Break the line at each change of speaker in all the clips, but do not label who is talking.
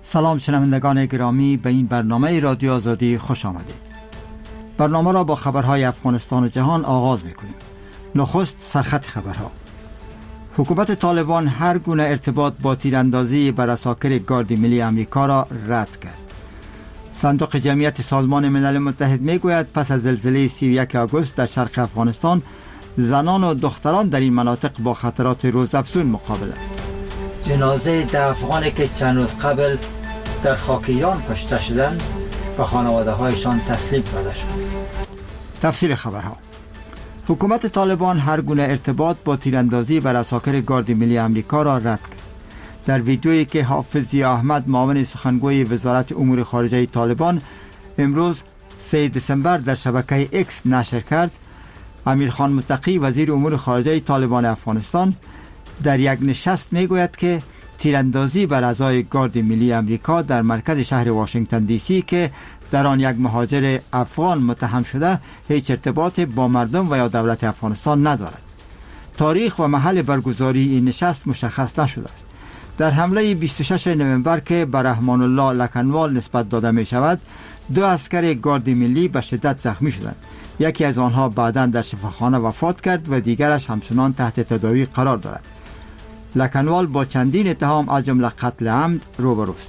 سلام شنوندگان گرامی، به این برنامه رادیو آزادی خوش آمدید. برنامه را با خبرهای افغانستان و جهان آغاز می‌کنیم. نخست سرخط خبرها. حکومت طالبان هر گونه ارتباط با تیراندازی بر عساکر گارد ملی آمریکا را رد کرد. صندوق جمعیت سازمان ملل متحد میگوید پس از زلزله 31 آگوست در شرق افغانستان، زنان و دختران در این مناطق با خطرات روزافزون مقابلند. جنازه 10 افغانی که چند روز قبل در خاک ایران کشته شدند و خانواده هایشان تسلیم کرده شد. تفصیل خبرها. حکومت طالبان هر گونه ارتباط با تیراندازی بر عساکر گارد ملی آمریکا را رد کرد. در ویدیویی که حافظ ضیا احمد معاون سخنگوی وزارت امور خارجه طالبان امروز 3 دسامبر در شبکه ایکس نشر کرد، امیرخان متقی وزیر امور خارجه طالبان افغانستان در یک نشست میگوید که تیراندازی بر اعضای گارد ملی آمریکا در مرکز شهر واشنگتن دی سی که در آن یک مهاجر افغان متهم شده هیچ ارتباط با مردم و یا دولت افغانستان ندارد. تاریخ و محل برگزاری این نشست مشخص نشده است. در حمله 26 نوامبر که بر رحمان الله لکنوال نسبت داده می شود، 2 عسکر گارد ملی به شدت زخمی شدند. یکی از آنها بعداً در شفاخانه وفات کرد و دیگرش همچنان تحت تداوی قرار دارد. لکنوال با چندین اتهام از جمله قتل عمد روبروست.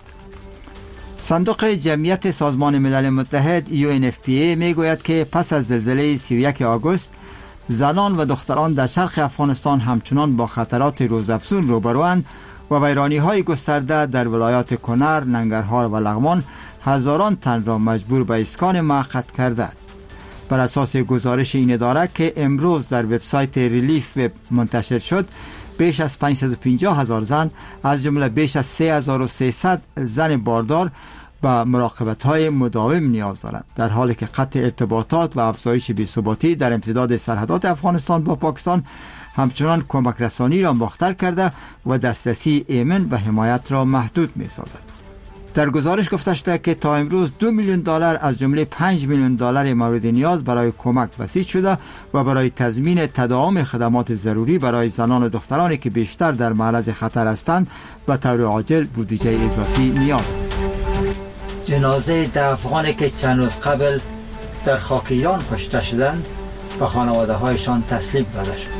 صندوق جمعیت سازمان ملل متحد UNFPA میگوید که پس از زلزله 31 آگوست، زنان و دختران در شرق افغانستان همچنان با خطرات روزافزون روبروند و ویرانی‌های گسترده در ولایات کنر، ننگرهار و لغمان هزاران تن را مجبور به اسکان موقت کرده است. بر اساس گزارش این اداره که امروز در وبسایت ریلیف وب منتشر شد، بیش از 550,000 زن از جمله بیش از 3300 زن باردار به مراقبت‌های مداوم نیاز دارند، در حالی که قطع ارتباطات و افزایش بی‌ثباتی در امتداد سرحدات افغانستان با پاکستان همچنان کمک رسانی را مختل کرده و دسترسی ایمن به حمایت را محدود می‌سازد. در گزارش گفته شده که تا امروز $2 میلیون از جمله $5 میلیون مورد نیاز برای کمک بسیج شده و برای تضمین تداوم خدمات ضروری برای زنان و دخترانی که بیشتر در معرض خطر هستند به طور عاجل بودجه اضافی نیاز است. جنازه 10 افغانی که چند روز قبل در خاک ایران کشته شدند به خانواده هایشان تسلیم کرده شد.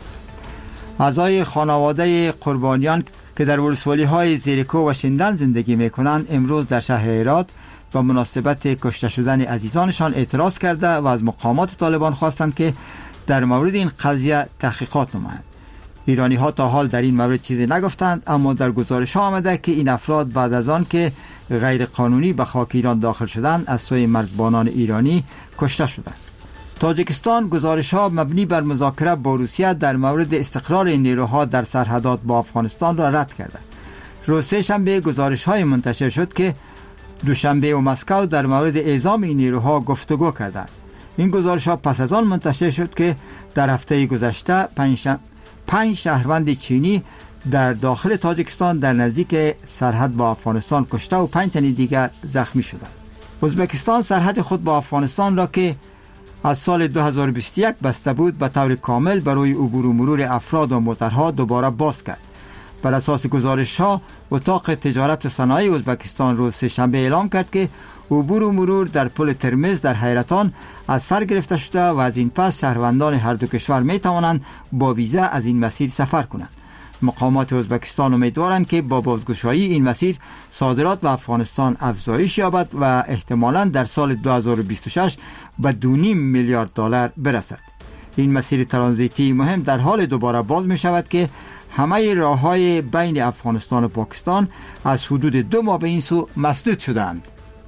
اعضای خانواده قربانیان که در ولسوالی‌های زیرکو و شندن زندگی می‌کنند امروز در شهر هرات با مناسبت کشته شدن عزیزانشان اعتراض کرده و از مقامات طالبان خواستند که در مورد این قضیه تحقیقات نمایند. ایرانی‌ها تا حال در این مورد چیزی نگفتند، اما در گزارش‌ها آمده که این افراد بعد از آن که غیر قانونی به خاک ایران داخل شدند از سوی مرزبانان ایرانی کشته شدند. تاجیکستان گزارش‌ها مبنی بر مذاکره با روسیه در مورد استقرار نیروها در سرحدات با افغانستان را رد کرده. روز سه‌شنبه گزارش‌های منتشر شد که دوشنبه و مسکو در مورد اعزام این نیروها گفتگو کردند. این گزارش‌ها پس از آن منتشر شد که در هفته گذشته 5 شهروند چینی در داخل تاجیکستان در نزدیک سرحد با افغانستان کشته و 5 تن دیگر زخمی شدند. ازبکستان سرحد خود با افغانستان را که از سال 2021 بسته بود به طور کامل برای عبور و مرور افراد و موترها دوباره باز کرد. بر اساس گزارش‌ها اتاق تجارت و صنایع ازبکستان روز سه‌شنبه اعلام کرد که عبور و مرور در پل ترمز در حیرتان از سر گرفته شده و از این پس شهروندان هر دو کشور می توانند با ویزا از این مسیر سفر کنند. مقامات ازبکستان امیدوارند که با بازگشایی این مسیر صادرات به افغانستان افزایش یابد و احتمالاً در سال 2026 به $2.5 میلیارد برسد. این مسیر ترانزیتی مهم در حال دوباره باز می شود که همه راه‌های بین افغانستان و پاکستان از حدود 2 ماه به این سو مسدود شدند.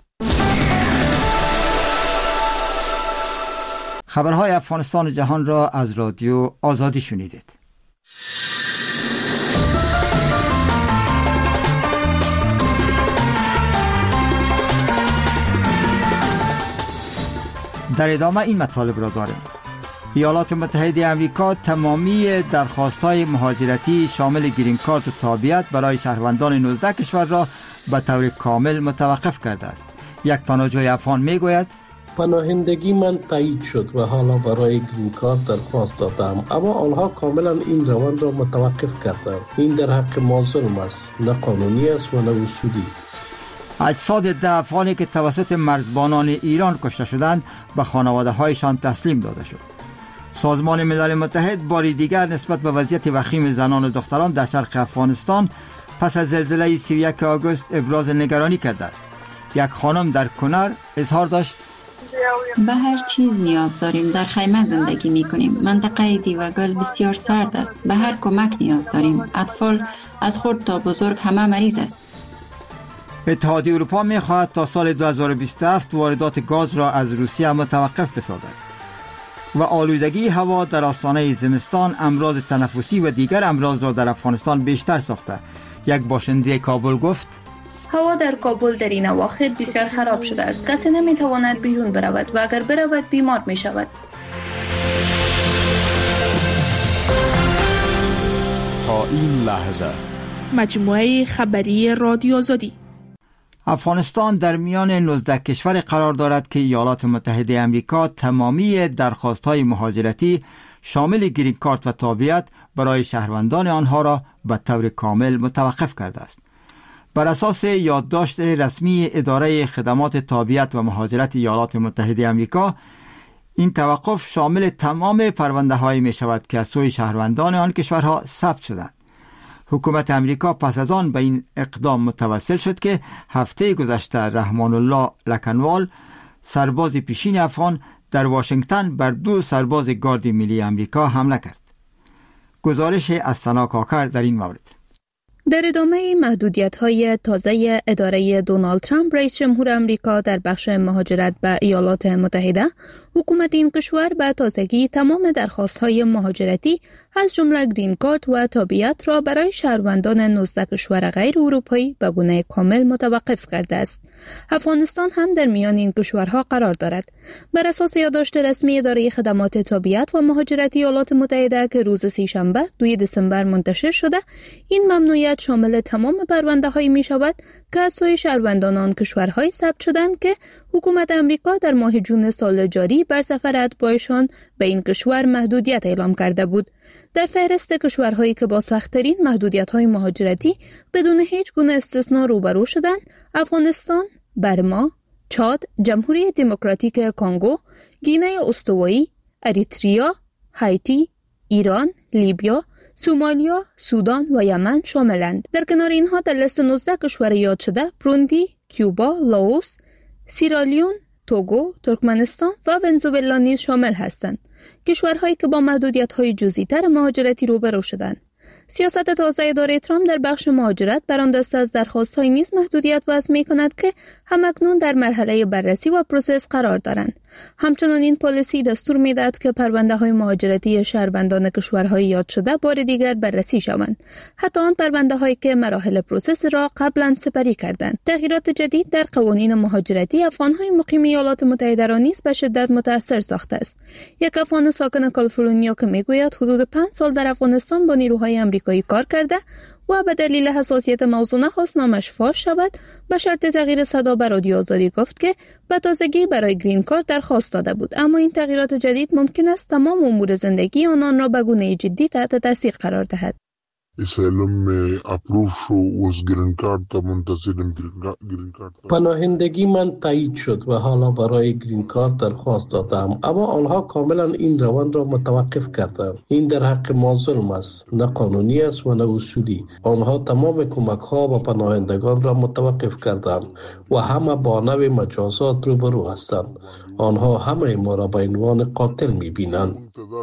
خبرهای افغانستان و جهان را از رادیو آزادی شنیدید. در ادامه این مطالب را داریم. ایالات متحده آمریکا تمامی درخواست‌های مهاجرتی شامل گرین کارت و تابعیت برای شهروندان 19 کشور را به طور کامل متوقف کرده است. یک پناهجوی افغان میگوید
پناهندگی من تایید شد و حالا برای گرین کارت درخواست دادم، اما آنها کاملا این روند را متوقف کردند. این در حق ما ظلم است، نه قانونی است و نه اصولی.
اجساد 10 افغانی که توسط مرزبانان ایران کشته شدند به خانواده هایشان تسلیم داده شد. سازمان ملل متحد باری دیگر نسبت به وضعیت وخیم زنان و دختران در شرق افغانستان پس از زلزله 31 آگوست ابراز نگرانی کرده است. یک خانم در کنر اظهار داشت:
به هر چیز نیاز داریم. در خیمه زندگی می کنیم. منطقه دیوگل بسیار سرد است. به هر کمک نیاز داریم. اطفال از خرد تا بزرگ همه مریض است.
اتحادیه اروپا می خواهد تا سال 2027 واردات گاز را از روسیه متوقف بسازد و آلودگی هوا در آستانه زمستان امراض تنفسی و دیگر امراض را در افغانستان بیشتر ساخته. یک باشنده کابل گفت:
هوا در کابل در این اواخر بسیار خراب شده است. کسی نمیتواند بیرون برود و اگر برود بیمار می شود.
تا این لحظه
مجموعه خبری رادیو آزادی.
افغانستان در میان 19 کشور قرار دارد که ایالات متحده آمریکا تمامی درخواست‌های مهاجرتی شامل گرین کارت و تابعیت برای شهروندان آنها را به طور کامل متوقف کرده است. بر اساس یادداشت رسمی اداره خدمات تابعیت و مهاجرت ایالات متحده آمریکا، این توقف شامل تمام پرونده‌هایی می‌شود که از سوی شهروندان آن کشورها ثبت شدند. حکومت امریکا پس از آن به این اقدام متوسل شد که هفته گذشته رحمان الله لکنوال، سرباز پیشین افغان، در واشنگتن بر 2 سرباز گارد ملی امریکا حمله کرد. گزارش از سنا کاکر در این مورد.
در ادامه محدودیت‌های تازه اداره دونالد ترامپ رئیس جمهور آمریکا در بخش مهاجرت به ایالات متحده، حکومت این کشور به تازگی تمام درخواست‌های مهاجرتی از جمله گرین کارت و تابعیت را برای شهروندان 19 کشور غیر اروپایی به گونه کامل متوقف کرده است. افغانستان هم در میان این کشورها قرار دارد. بر اساس یادداشت رسمی اداره خدمات تابعیت و مهاجرت ایالات متحده که روز سه‌شنبه 2 دسامبر منتشر شده، این ممنوعیت شامل تمام پرونده‌هایی می‌شود که از سوی شهروندان آن کشورهای ثبت شدند که حکومت امریکا در ماه جون سال جاری بر سفر اتباعشان به این کشور محدودیت اعلام کرده بود. در فهرست کشورهایی که با سخت‌ترین محدودیت‌های مهاجرتی بدون هیچ گونه استثنا روبرو شدند، افغانستان، برما، چاد، جمهوری دموکراتیک کنگو، گینه استوایی، اریتریا، هایتی، ایران، لیبیا، سومالیا، سودان و یمن شاملند. در کنار اینها در لیست 19 کشور یاد شده بروندی، کیوبا، لاوس، سیرالیون، توگو، ترکمنستان و ونزوئلا نیز شامل هستند. کشورهایی که با محدودیت‌های جزئی‌تر مهاجرتی روبرو شدند. سیاست تازه اداره ترامپ در بخش مهاجرت بر آن دسته از درخواست‌های نیز محدودیت وضع می‌کند که همکنون در مرحله بررسی و پروسس قرار دارند. همچنان این پالیسی دستور می‌دهد که پرونده‌های مهاجرتی شهروندان کشورهای یاد شده بار دیگر بررسی شوند، حتی آن پرونده‌هایی که مراحل پروسس را قبلا سپری کردند. تغییرات جدید در قوانین مهاجرتی افغان‌های مقیم ایالات متحده را نیز به شدت متأثر ساخته است. یک افغان ساکن کالیفرنیا که می‌گوید حدود 5 سال در افغانستان با نیروهای آمریکایی کار کرده و به دلیل حساسیت موضوع نخواست نامش فاش شود، به شرط تغییر صدا به رادیو آزادی گفت که به تازگی برای گرین کارت درخواست داده بود، اما این تغییرات جدید ممکن است تمام امور زندگی آنان را به گونه جدی تحت تاثیر قرار دهد.
اسلام اپروف شو از گرین کارت تا منتظرم گرین کارت.
پناهندگی من تایید شد و حالا برای گرین کارت درخواست دادم، اما آنها کاملا این روند را متوقف کردند. این در حق ما ظلم است، نه قانونی است و نه اصولی. آنها تمام کمک ها و پناهندگان را متوقف کردند و همه با نوع مجازات روبرو هستند. آنها همه ما را به عنوان قاتل می‌بینند.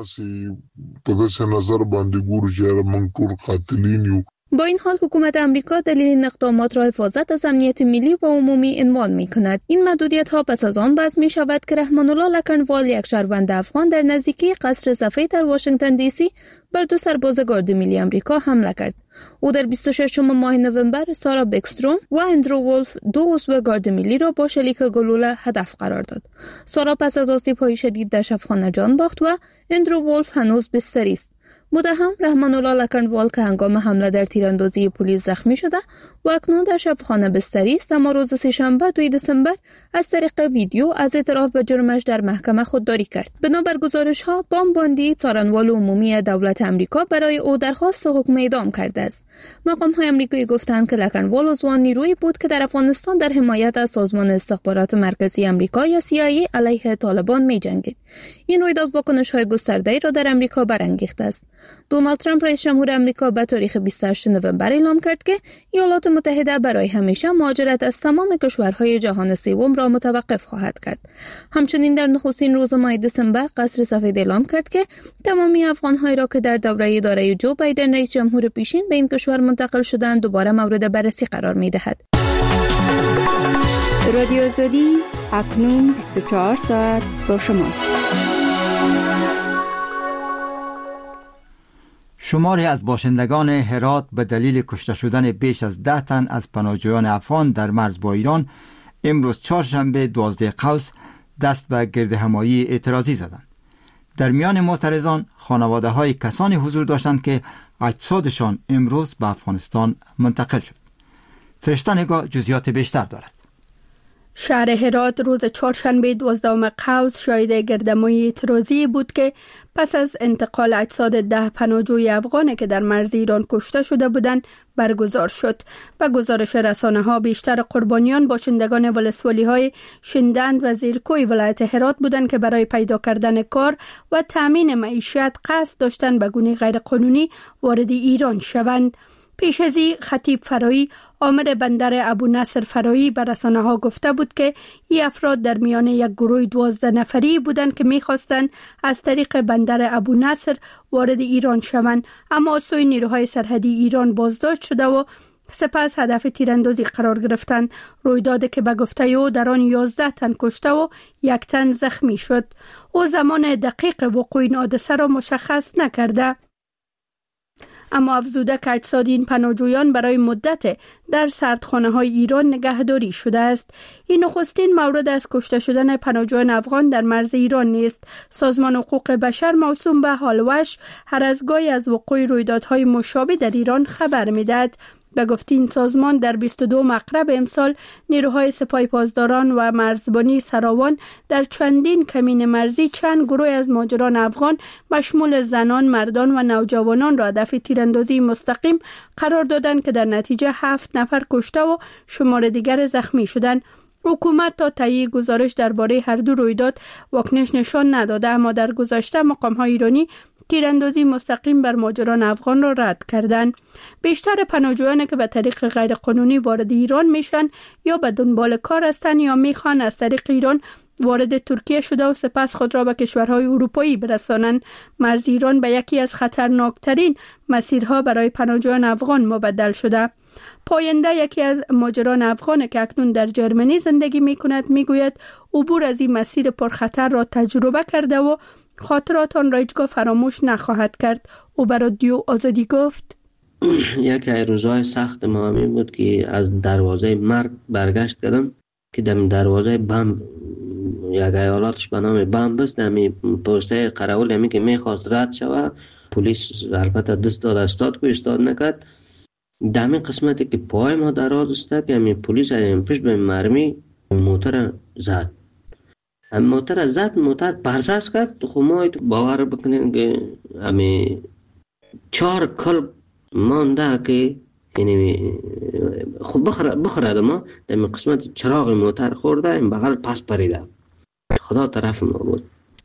پداسی نظر باندې ګورو چې موږ ټول قاتلین یو.
با این حال حکومت آمریکا دلیل این اقدامات را حفاظت از امنیت ملی و عمومی عنوان می‌کند. این محدودیت ها پس از آن وضع می‌شود که رحمان الله لکنوال، یک شهروند افغان، در نزدیکی قصر صفی در واشنگتن دی سی بر 2 سرباز گارد ملی آمریکا حمله کرد. او در 26 ماه نوامبر سارا بکستروم و اندرو ولف، 2 عضو گارد ملی را با شلیک گلوله هدف قرار داد. سارا پس از آسیب‌های شدید در شفاخانه جان باخت و اندرو ولف هنوز بستری است. متهم رحمان الله لکنوال که هنگام حمله در تیراندازی پلیس زخمی شده و اکنون در شبخانه بستری است، اما روز سه‌شنبه 2 دسامبر از طریق ویدیو از اعتراف به جرمش در محکمه خودداری کرد. بنابر گزارش‌ها، بامباندی څارنوال عمومی دولت امریکا برای او درخواست حکم اعدام کرده است. مقام‌های آمریکایی گفتند که لکنوال عضو نیرویی بود که در افغانستان در حمایت از سازمان استخبارات مرکزی امریکا یا CIA علیه طالبان می‌جنگید. این رویداد واکنش‌های گسترده‌ای را در امریکا برانگیخته است. دونالد ترامپ رئیس جمهور امریکا به تاریخ 28 نوامبر اعلام کرد که ایالات متحده برای همیشه مهاجرت از تمام کشورهای جهان سوم را متوقف خواهد کرد. همچنین در نخستین روز ماه دسامبر قصر سفید اعلام کرد که تمامی افغان‌هایی را که در دوره اداره جو بایدن رئیس جمهور پیشین به این کشور منتقل شدند دوباره مورد بررسی قرار می‌دهد.
رادیو آزادی اکنون 24 ساعت با شماست.
شماری از باشندگان هرات به دلیل کشته شدن بیش از 10 تن از پناهجویان افغان در مرز با ایران امروز چهارشنبه 12 قوس دست به گردهمایی اعتراضی زدند. در میان معترضان خانواده های کسانی حضور داشتند که اجسادشان امروز به افغانستان منتقل شد. فرشته نگاه جزئیات بیشتر دارد.
شهر هرات روز چهارشنبه 12 قوس شاهد گردهمایی اعتراضی بود که پس از انتقال اجساد 10 پناهجوی افغانی که در مرز ایران کشته شده بودند برگزار شد. به گزارش رسانه‌ها بیشتر قربانیان باشندگان ولسوالی‌های شندند و زیرکوی ولایت هرات بودند که برای پیدا کردن کار و تامین معیشت قصد داشتند به گونه غیرقانونی وارد ایران شوند. پیش از این خطیب فرایی آمر بندر ابو نصر فرایی به رسانه‌ها گفته بود که این افراد در میان یک گروه 12 نفری بودند که می‌خواستند از طریق بندر ابو نصر وارد ایران شوند، اما از سوی نیروهای سرحدی ایران بازداشت شده و سپس هدف تیراندازی قرار گرفتند. رویدادی که به گفته او در آن 11 تن کشته و 1 تن زخمی شد. او زمان دقیق وقوع این حادثه را مشخص نکرده، اما افزوده که اجساد این پناهجویان برای مدت در سردخانه‌های ایران نگهداری شده است. این نخستین مورد از کشته شدن پناهجویان افغان در مرز ایران نیست. سازمان حقوق بشر موسوم به هالوش هر از گاهی از وقوع رویدادهای مشابه در ایران خبر می‌دهد. به گفته این سازمان در 22 مقرب امسال نیروهای سپاه پاسداران و مرزبانی سراوان در چندین کمین مرزی چند گروه از مهاجران افغان مشمول زنان، مردان و نوجوانان را هدف تیراندازی مستقیم قرار دادند که در نتیجه 7 نفر کشته و شمار دیگر زخمی شدند. حکومت تا تایید گزارش درباره هر دو رویداد واکنش نشان نداده، اما در گذشته مقام‌های ایرانی تیراندازی مستقیم بر مهاجران افغان را رد کردند. بیشتر پناهجویانی که به طریق غیرقانونی وارد ایران میشن یا به دنبال کار هستند یا میخوان از طریق ایران وارد ترکیه شده و سپس خود را به کشورهای اروپایی برسانند. مرز ایران به یکی از خطرناکترین مسیرها برای پناهجویان افغان مبدل شده. پاینده یکی از مهاجران افغان که اکنون در جرمنی زندگی میکند میگوید عبور از این مسیر پرخطر را تجربه کرده و خاطرات آن را هیچگاه فراموش نخواهد کرد. او به رادیو آزادی گفت
یکی از روزهای سخت ما همین بود که از دروازه مرگ برگشت کردم که در دروازه بم یک ایالاتش به نام بم بست، همی پوسته قراول همی که میخواست رد شود، پلیس البته دست داد استاد که استاد نکرد. دمی قسمتی که پای ما دراز استاد که همی پلیس همی پیش به مرمی موتر زد، موتر زد، موتر پرزاز کرد. خب ما باور بکنین که همی 4 کل مانده که یعنی خب بخورد ما در قسمت چراغ موتر خورده، این بغل پس پریده. خدا طرف ما بود.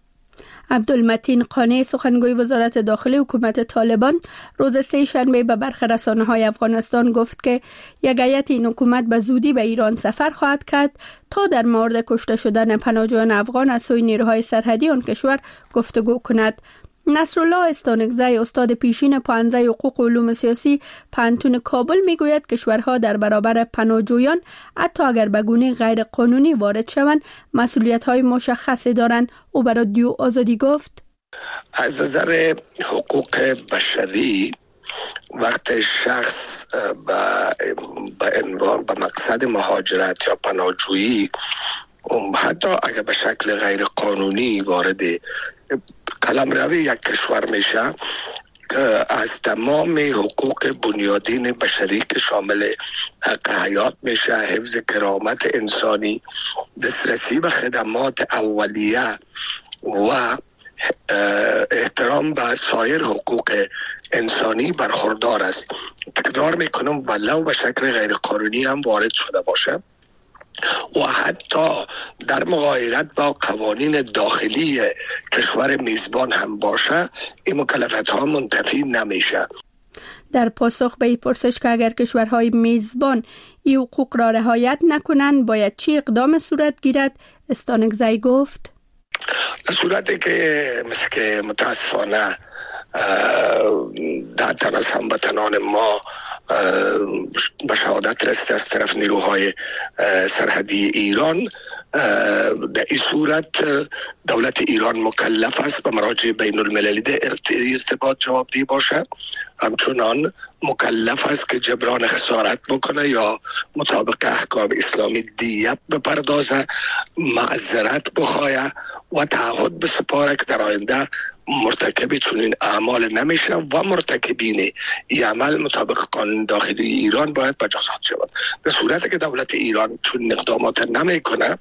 عبدالمتین قانی سخنگوی وزارت داخلی حکومت طالبان روز سه‌شنبه به برخی رسانه‌های افغانستان گفت که یک هیئت این حکومت به زودی به ایران سفر خواهد کرد تا در مورد کشته شدن پناهجویان افغان از سوی نیروهای سرحدی آن کشور گفتگو کند. نصرالله استانکزی استاد پیشین پانزه حقوق و علوم سیاسی پانتون کابل میگوید کشورها در برابر پناهجویان حتی اگر به گونه غیر قانونی وارد شوند مسئولیت‌های مشخصی دارند. او برای رادیو آزادی گفت
از نظر حقوق بشری وقت شخص به مقصد مهاجرت یا پناهجویی حتی اگر به شکل غیر قانونی وارد قلمرو یک کشور میشه، از تمام حقوق بنیادین بشری که شامل حق حیات میشه، حفظ کرامت انسانی، دسترسی به خدمات اولیه و احترام به سایر حقوق انسانی برخوردار است. تکرار میکنم ولو به شکل غیر قانونی هم وارد شده باشه و حتی در مغایرت با قوانین داخلی کشور میزبان هم باشه، این مکلفیت ها منتفی نمیشه.
در پاسخ به این پرسش که اگر کشورهای میزبان این حقوق را رعایت نکنند باید چی اقدام صورت گیرد، استانکزی گفت
در صورتی که مثل که متاسفانه در تن از هموطنان ما به شهادت رسیده از طرف نیروهای سرحدی ایران، در این صورت دولت ایران مکلف است به مراجع بین المللی ارتباط جوابدهی باشه، همچنان مکلف است که جبران خسارت بکنه یا مطابق احکام اسلامی دیت بپردازه، معذرت بخواه و تعهد بسپاره که در آینده مرتکب چنین اعمال نمیشه و مرتکبین این عمل مطابق قانون داخلی ایران باید مجازات شود. به صورتی که دولت ایران چون اقدامات نمیکنه،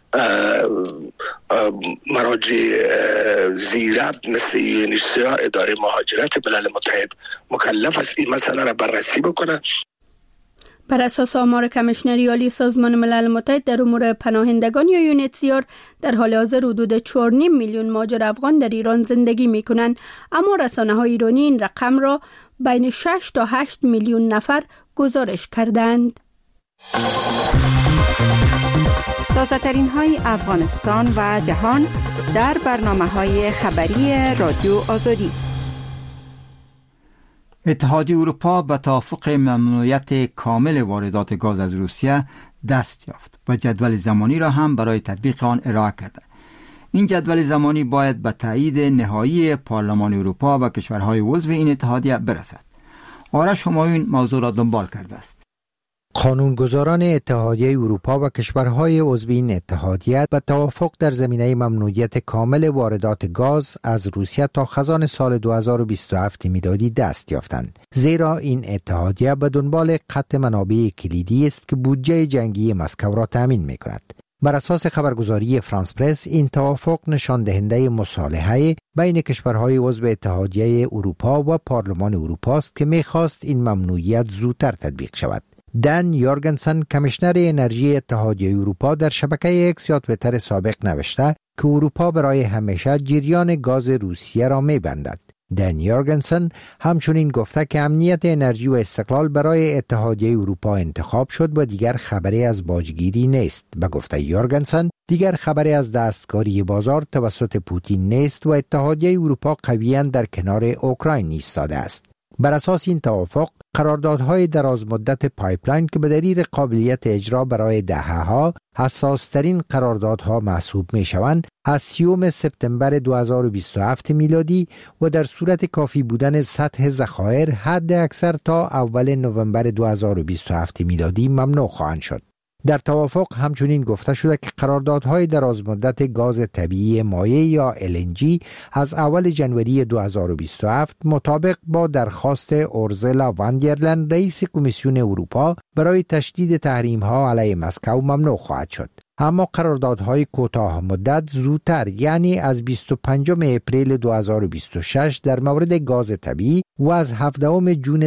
مراجع زیربط مثل یونیسیا، اداره مهاجرت ملل متحد مکلف است این مسئله را بررسی بکنه.
بر اساس آمار کمیشنری عالی سازمان ملل متحد در امور پناهندگان یا یونیسیار، در حال حاضر حدود 4.5 میلیون مهاجر افغان در ایران زندگی می کنند، اما رسانه‌های ایرانی این رقم را بین 6 تا 8 میلیون نفر گزارش کردند.
تازه‌ترین های افغانستان و جهان در برنامه‌های خبری رادیو آزادی.
اتحادیه اروپا به توافق ممنوعیت کامل واردات گاز از روسیه دست یافت و جدول زمانی را هم برای تطبیق آن ارائه کرده. این جدول زمانی باید به تایید نهایی پارلمان اروپا و کشورهای عضو این اتحادیه برسد. آرش همایون موضوع را دنبال کرده است.
قانونگذاران اتحادیه اروپا و کشورهای عضو این اتحادیه به توافق در زمینه ممنوعیت کامل واردات گاز از روسیه تا خزان سال 2027 میلادی دست یافتند، زیرا این اتحادیه به دنبال قطع منابع کلیدی است که بودجه جنگی مسکو را تامین می‌کند. بر اساس خبرگزاری فرانس پرس، این توافق نشان دهنده مصالحه بین کشورهای عضو اتحادیه اروپا و پارلمان اروپا است که می‌خواست این ممنوعیت زودتر تطبیق شود. دان یورگنسن، کمیشنر انرژی اتحادیه اروپا، در شبکه اکس یا توییتر سابق نوشته که اروپا برای همیشه جریان گاز روسیه را می‌بندد. دان یورگنسن همچنین گفته که امنیت انرژی و استقلال برای اتحادیه اروپا انتخاب شد و دیگر خبری از باجگیری نیست. به گفته یورگنسن، دیگر خبری از دستکاری بازار توسط پوتین نیست و اتحادیه اروپا قویاً در کنار اوکراین ایستاده است. بر اساس این توافق، قراردادهای دراز مدت پایپلاین که به دلیل قابلیت اجرا برای دهه‌ها حساس‌ترین قراردادها محسوب می‌شوند، از 30 سپتامبر 2027 میلادی و در صورت کافی بودن سطح ذخایر حد اکثر تا اول نوامبر 2027 میلادی ممنوع خواهند شد. در توافق همچنین گفته شده که قراردادهای دراز مدت گاز طبیعی مایع یا LNG از اول ژانویه 2027 مطابق با درخواست اورزلا واندرلن، رئیس کمیسیون اروپا، برای تشدید تحریم‌ها علیه مسکو ممنوع خواهد شد. اما قراردادهای کوتاه مدت زودتر، یعنی از 25 اپریل 2026 در مورد گاز طبیعی و از 17 جون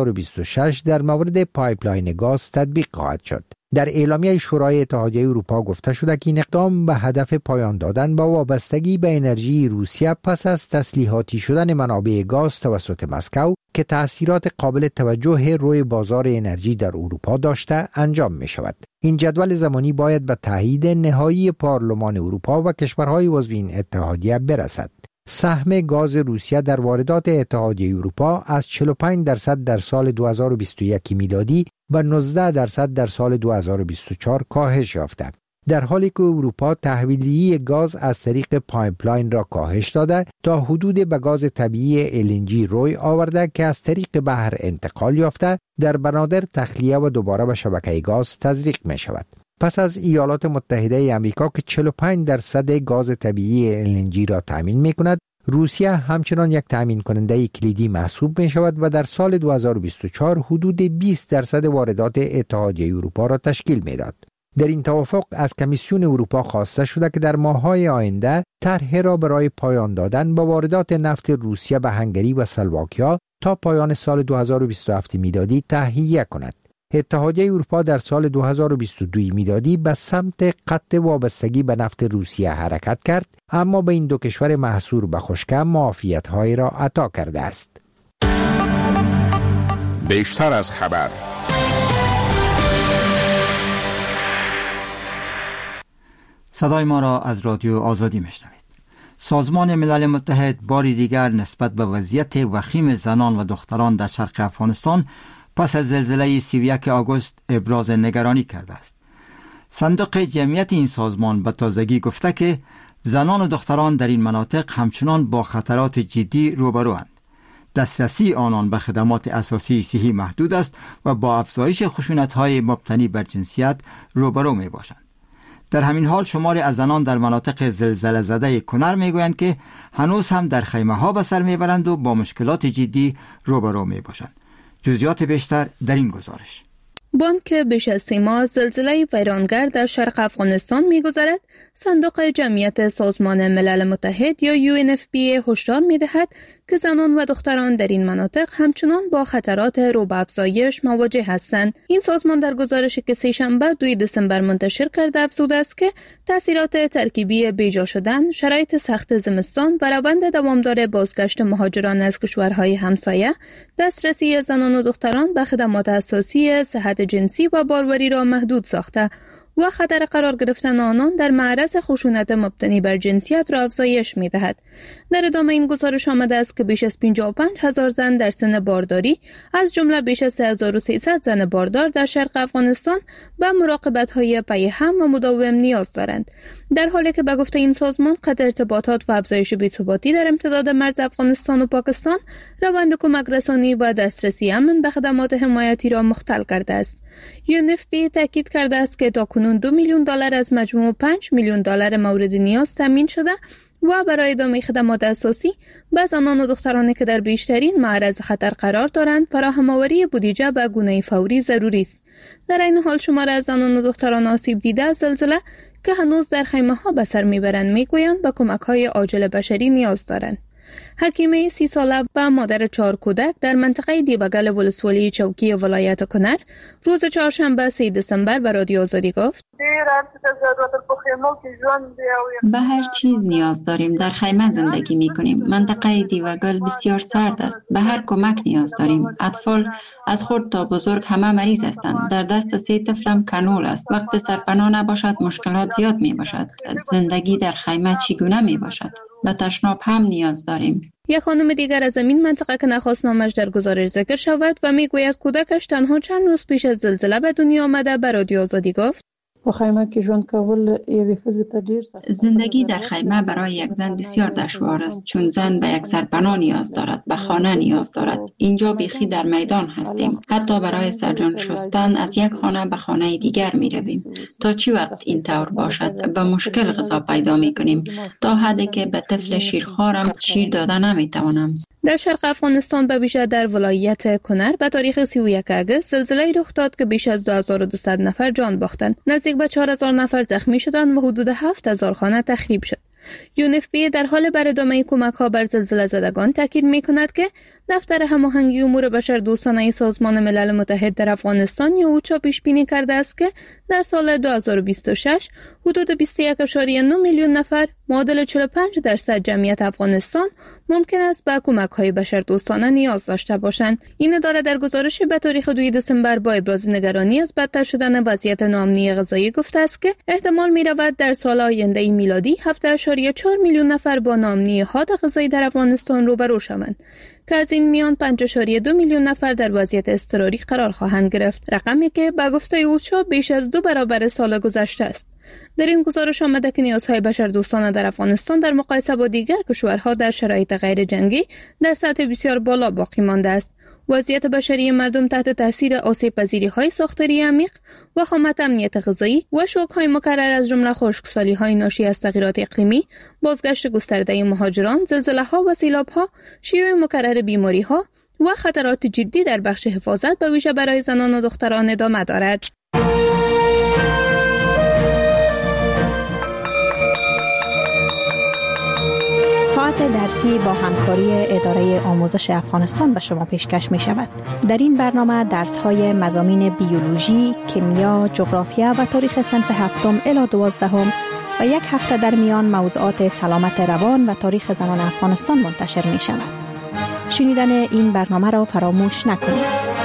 2026 در مورد پایپلاین گاز تطبیق خواهد شد. در اعلامیه شورای اتحادیه اروپا گفته شده که این اقدام به هدف پایان دادن با وابستگی به انرژی روسیه پس از تسلیحاتی شدن منابع گاز توسط مسکو که تأثیرات قابل توجه روی بازار انرژی در اروپا داشته انجام می شود. این جدول زمانی باید به تایید نهایی پارلمان اروپا و کشورهای عضو این اتحادیه برسد. سهم گاز روسیه در واردات اتحادیه اروپا از 45% در سال 2021 میلادی و 19% در سال 2024 کاهش یافته، در حالی که اروپا تحویلی گاز از طریق پایپلاین را کاهش داده تا حدود به گاز طبیعی LNG روی آورده که از طریق بحر انتقال یافته در بنادر تخلیه و دوباره به شبکه گاز تزریق می شود. پس از ایالات متحده آمریکا که 45% گاز طبیعی LNG را تامین می کند، روسیه همچنان یک تأمین کننده کلیدی محسوب می شود و در سال 2024 حدود 20% واردات اتحادیه اروپا را تشکیل می داد. در این توافق از کمیسیون اروپا خواسته شده که در ماه‌های آینده طرح را برای پایان دادن با واردات نفت روسیه به هنگری و اسلواکیا تا پایان سال 2027 میلادی تهیه کند. اتحادیه اروپا در سال 2022 میلادی به سمت قطع وابستگی به نفت روسیه حرکت کرد، اما به این دو کشور محصور به خشکی معافیت‌هایی را عطا کرده است.
بیشتر از خبر.
صدای ما را از رادیو آزادی میشنوید. سازمان ملل متحد باری دیگر نسبت به وضعیت وخیم زنان و دختران در شرق افغانستان پس از زلزله 31 آگوست ابراز نگرانی کرده است. صندوق جمعیت این سازمان به تازگی گفته که زنان و دختران در این مناطق همچنان با خطرات جدی روبروند. دسترسی آنان به خدمات اساسی صحی محدود است و با افزایش خشونت‌های مبتنی بر جنسیت روبرو میباشند. در همین حال شماری از زنان در مناطق زلزله زده کنر میگویند که هنوز هم در خیمه ها به سر میبرند و با مشکلات جدی روبرو میباشند. جزئیات بیشتر در این گزارش.
بانک بیش از 3 ماه زلزله ویرانگر در شرق افغانستان می‌گذرد، صندوق جمعیت سازمان ملل متحد یا UNFPA هشدار می‌دهد که زنان و دختران در این مناطق همچنان با خطرات رو به افزایش مواجه هستند. این سازمان در گزارشی که سه‌شنبه 2 دسامبر منتشر کرده افزوده است که تأثیرات ترکیبی بیجا شدن، شرایط سخت زمستان و روند دوامدار بازگشت مهاجران از کشورهای همسایه، دسترسی زنان و دختران به خدمات اساسی صحت جنسی و باروری را محدود ساخته و خطر قرار گرفتن آنان در معرض خشونت مبتنی بر جنسیت را افزایش می‌دهد. در ادامه این گزارش آمده است که بیش از 55,000 زن در سن بارداری از جمله بیش از 3300 زن باردار در شرق افغانستان به مراقبت‌های پیهم و مداوم نیاز دارند. در حالی که به گفته این سازمان قطع ارتباطات و افزایش بی‌ثباتی در امتداد مرز افغانستان و پاکستان روند کمک رسانی و دسترسی امن به خدمات حمایتی را مختل کرده است. UNFPA تاکید کرده است که تاکنون $2 میلیون از مجموع $5 میلیون مورد نیاز تامین شده و برای ادامه خدمات اساسی به زنان و دخترانی که در بیشترین معرض خطر قرار دارند فراهم‌آوری بودجه به گونه فوری ضروری است. در این حال شمار از زنان و دختران آسیب دیده از زلزله که هنوز در خیمه ها به سر میبرند میگویند به کمک‌های عاجل بشری نیاز دارند. حکیمه 30 ساله و مادر 4 کودک در منطقه دیوگل ولسوالی چوکی ولایت کنر روز چهارشنبه 3 دسامبر به رادیو آزادی گفت:
به هر چیز نیاز داریم. در خیمه زندگی می کنیم. منطقه دیوگل بسیار سرد است. به هر کمک نیاز داریم. اطفال از خرد تا بزرگ همه مریض هستند. در دست 3 طفلم کانول است. وقت سرپناه نباشد مشکلات زیاد می باشد. زندگی در خیمه چگونه می باشد؟ به تشناب هم نیاز داریم.
یک خانم دیگر از این منطقه که نخواست نامش در گزارش ذکر شود و میگوید کودکش تنها چند روز پیش از زلزله به دنیا آمده به رادیو آزادی گفت:
زندگی در خیمه برای یک زن بسیار دشوار است، چون زن به یک سرپناه نیاز دارد، به خانه نیاز دارد. اینجا بیخی در میدان هستیم. حتی برای سرجان شستن از یک خانه به خانه دیگر می رویم. تا چی وقت این طور باشد؟ به مشکل غذا پیدا می کنیم، تا حدی که به طفل شیرخوارم شیر داده نمی توانم.
در شرق افغانستان به ویژه در ولایت کنر به تاریخ 31 آگوست زلزله رخ داد که بیش از 2200 نفر جان باختند، نزدیک به 4000 نفر زخمی شدند و حدود 7000 خانه تخریب شد. UNFPA در حال بر ادامه کمک‌ها بر زلزله زدگان تاکید می‌کند که دفتر هماهنگی امور بشردوستانه سازمان ملل متحد در افغانستان یا اوچا پیش بینی کرده است که در سال 2026 حدود 21.9 میلیون نفر معادل 45% جمعیت افغانستان ممکن است به کمک‌های بشردوستانه نیاز داشته باشند. این اداره در گزارش به تاریخ 2 دسامبر با ابراز نگرانی از بدتر شدن وضعیت ناامنی غذایی گفته است که احتمال می‌رود در سال آینده میلادی 7.4 میلیون نفر با ناامنی حاد غذایی در افغانستان روبرو شوند که از این میان 5.2 میلیون نفر در وضعیت اضطراری قرار خواهند گرفت، رقمی که به گفته اوچا بیش از 2 برابر سال گذشته است. در این گزارش آمده که نیازهای بشردوستانه در افغانستان در مقایسه با دیگر کشورها در شرایط غیر جنگی در سطح بسیار بالا باقی مانده است. وضعیت بشری مردم تحت تاثیر آسیب پذیری‌های ساختاری عمیق، وخامت امنیت غذایی و شوک‌های مکرر از جمله خشکسالی‌های ناشی از تغییرات اقلیمی، بازگشت گسترده مهاجران، زلزله‌ها و سیلاب‌ها، شیوع مکرر بیماری‌ها و خطرات جدی در بخش حفاظت به ویژه برای زنان و دختران ادامه دارد.
ساعت درسی با همکاری اداره آموزش افغانستان به شما پیشکش می شود. در این برنامه درس‌های مضامین بیولوژی، کیمیا، جغرافیا و تاریخ صنف 7 الی 12 و یک هفته در میان موضوعات سلامت روان و تاریخ زنان افغانستان منتشر می شود. شنیدن این برنامه را فراموش نکنید.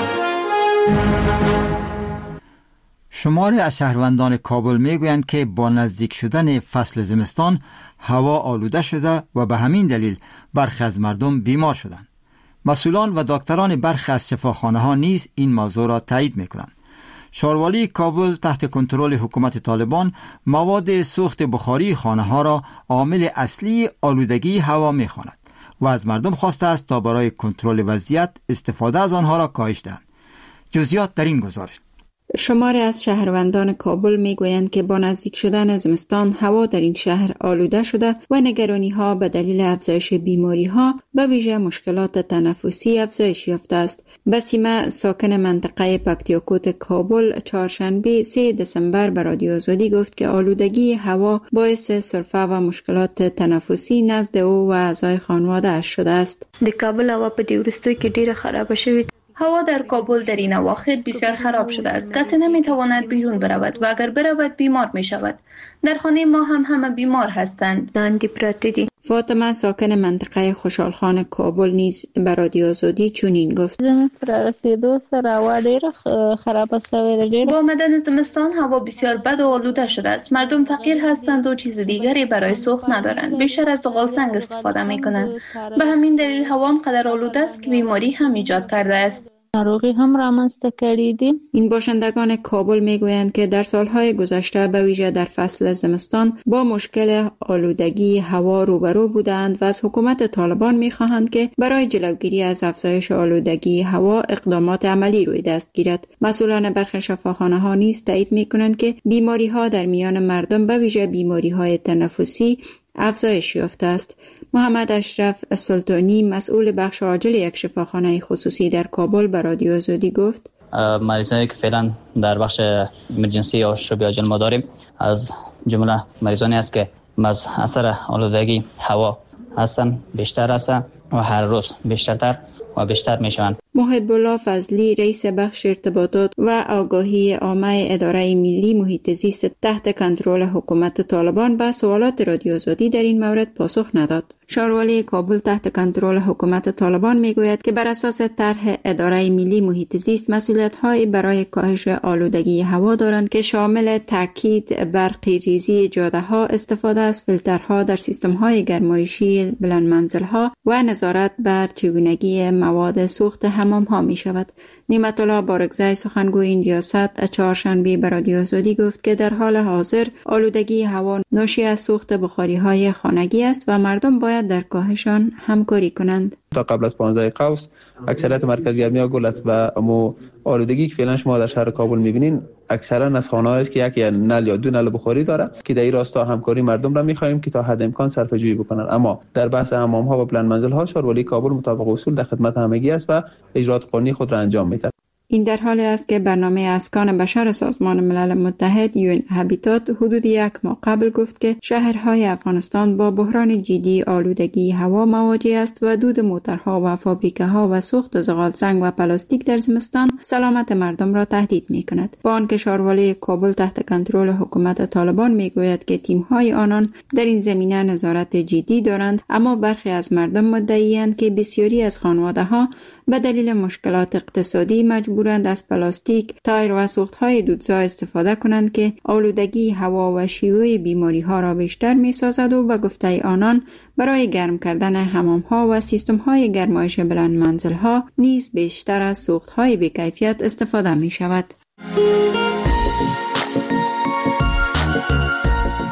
شماری از شهروندان کابل میگویند که با نزدیک شدن فصل زمستان هوا آلوده شده و به همین دلیل برخی از مردم بیمار شدند. مسئولان و دکتران برخی از شفاخانه‌ها نیز این موضوع را تایید میکنند. شاروالی کابل تحت کنترل حکومت طالبان مواد سوخت بخاری خانه‌ها را عامل اصلی آلودگی هوا میخواند و از مردم خواسته است تا برای کنترل وضعیت استفاده از آنها را کاهش دهند. جزئیات در این گزارش.
شماری از شهروندان کابل میگویند که با نزدیک شدن زمستان هوا در این شهر آلوده شده و نگرانی ها به دلیل افزایش بیماری ها به ویژه مشکلات تنفسی افزایش یافته است. بسیمه ساکن منطقه پکتیاکوت کابل چهارشنبه 3 دسامبر به رادیو آزادی گفت که آلودگی هوا باعث سرفه و مشکلات تنفسی نزد او و اعضای خانواده اش شده است.
د کابل هوا په دې وروستیو کې ډیره خراب شوې. هوا در کابل در این اواخر بسیار خراب شده است. کسی نمیتواند بیرون برود و اگر برود بیمار می شود. در خانه ما همه بیمار هستند. داندی پراتیدی.
فاطمه ساکن منطقه خوشحالخان کابل نیز به رادیو آزادی چنین گفت:
پر رسیدو سره هوا ډیره خراب شوه.
با آمدن زمستان هوا بسیار بد و آلوده شده است. مردم فقیر هستند و چیز دیگری برای سوخت ندارند. بیشتر از زغال سنگ استفاده میکنند. به همین دلیل هوا آنقدر آلوده است که بیماری هم ایجاد کرده است.
ناروغی هم رامنځته کړي دي.
این باشندگان کابل میگویند که در سالهای گذشته به ویژه در فصل زمستان با مشکل آلودگی هوا روبرو بودند و از حکومت طالبان میخواهند که برای جلوگیری از افزایش آلودگی هوا اقدامات عملی روی دست گیرد. مسئولان برخی شفاخانه ها نیز تایید میکنند که بیماری ها در میان مردم به ویژه بیماری های تنفسی افزایش یافته است. محمد اشرف سلطانی مسئول بخش عاجل یک شفاخانه خصوصی در کابل به رادیو آزادی گفت:
مریضانی که فعلا در بخش ایمرجنسی یا شبیه عاجل ما داریم از جمله مریضانی است که از اثر آلودگی هوا هستند، بیشتر هستند و هر روز بیشتر و بیشتر میشوند.
محب الله فضلی رئیس بخش ارتباطات و آگاهی عامه اداره ملی محیط زیست تحت کنترل حکومت طالبان به سوالات رادیو آزادی در این مورد پاسخ نداد. شاروالی کابل تحت کنترل حکومت طالبان میگوید که بر اساس طرح اداره ملی محیط زیست مسئولیت‌های برای کاهش آلودگی هوا دارند که شامل تاکید بر ریزی جاده‌ها، استفاده از فیلترها در سیستم‌های گرمایشی بلند منزل‌ها و نظارت بر چگونگی مواد سوخت حمام‌ها می‌شود. نعمت الله بارگزای سخنگوی این ریاست چهارشنبه به رادیو آزادی گفت که در حال حاضر آلودگی هوا ناشی از سوخت بخاری‌های خانگی است و مردم باید در کاهشان همکاری کنند.
تا قبل از 15 قوس اکثریت مرکز گرمی گل است و آلودگی که فعلا شما در شهر کابل می‌بینین اکثرا از خانه‌هایی است که یک نل یا دو نل بخاری داره که در این راستا همکاری مردم را می‌خواهیم که تا حد امکان صرفه‌جویی بکنند. اما در بحث حمام‌ها و بلند منزل‌ها شاروالی کابل مطابق اصول در خدمت همگی است و اجرات قانونی خود را انجام می‌دهد.
این در حالی است که برنامه اسکان بشر سازمان ملل متحد یون هابیتات حدود 1 ماه قبل گفت که شهرهای افغانستان با بحران جدی آلودگی هوا مواجه است و دود موترها و فابریکه‌ها و سوخت زغال سنگ و پلاستیک در زمستان سلامت مردم را تهدید می‌کند. با آنکه شاروالی کابل تحت کنترل حکومت طالبان میگوید که تیم‌های آنان در این زمینه نظارت جدی دارند، اما برخی از مردم مدعی‌اند که بسیاری از خانواده‌ها به دلیل مشکلات اقتصادی مجبورند از پلاستیک، تایر و سوختهای دودزا استفاده کنند که آلودگی هوا و شیوع بیماری‌ها را بیشتر می‌سازد و به گفته آنان برای گرم کردن حمام‌ها و سیستم‌های گرمایش بلند منزل‌ها نیز بیشتر از سوختهای بی‌کیفیت استفاده می‌شود.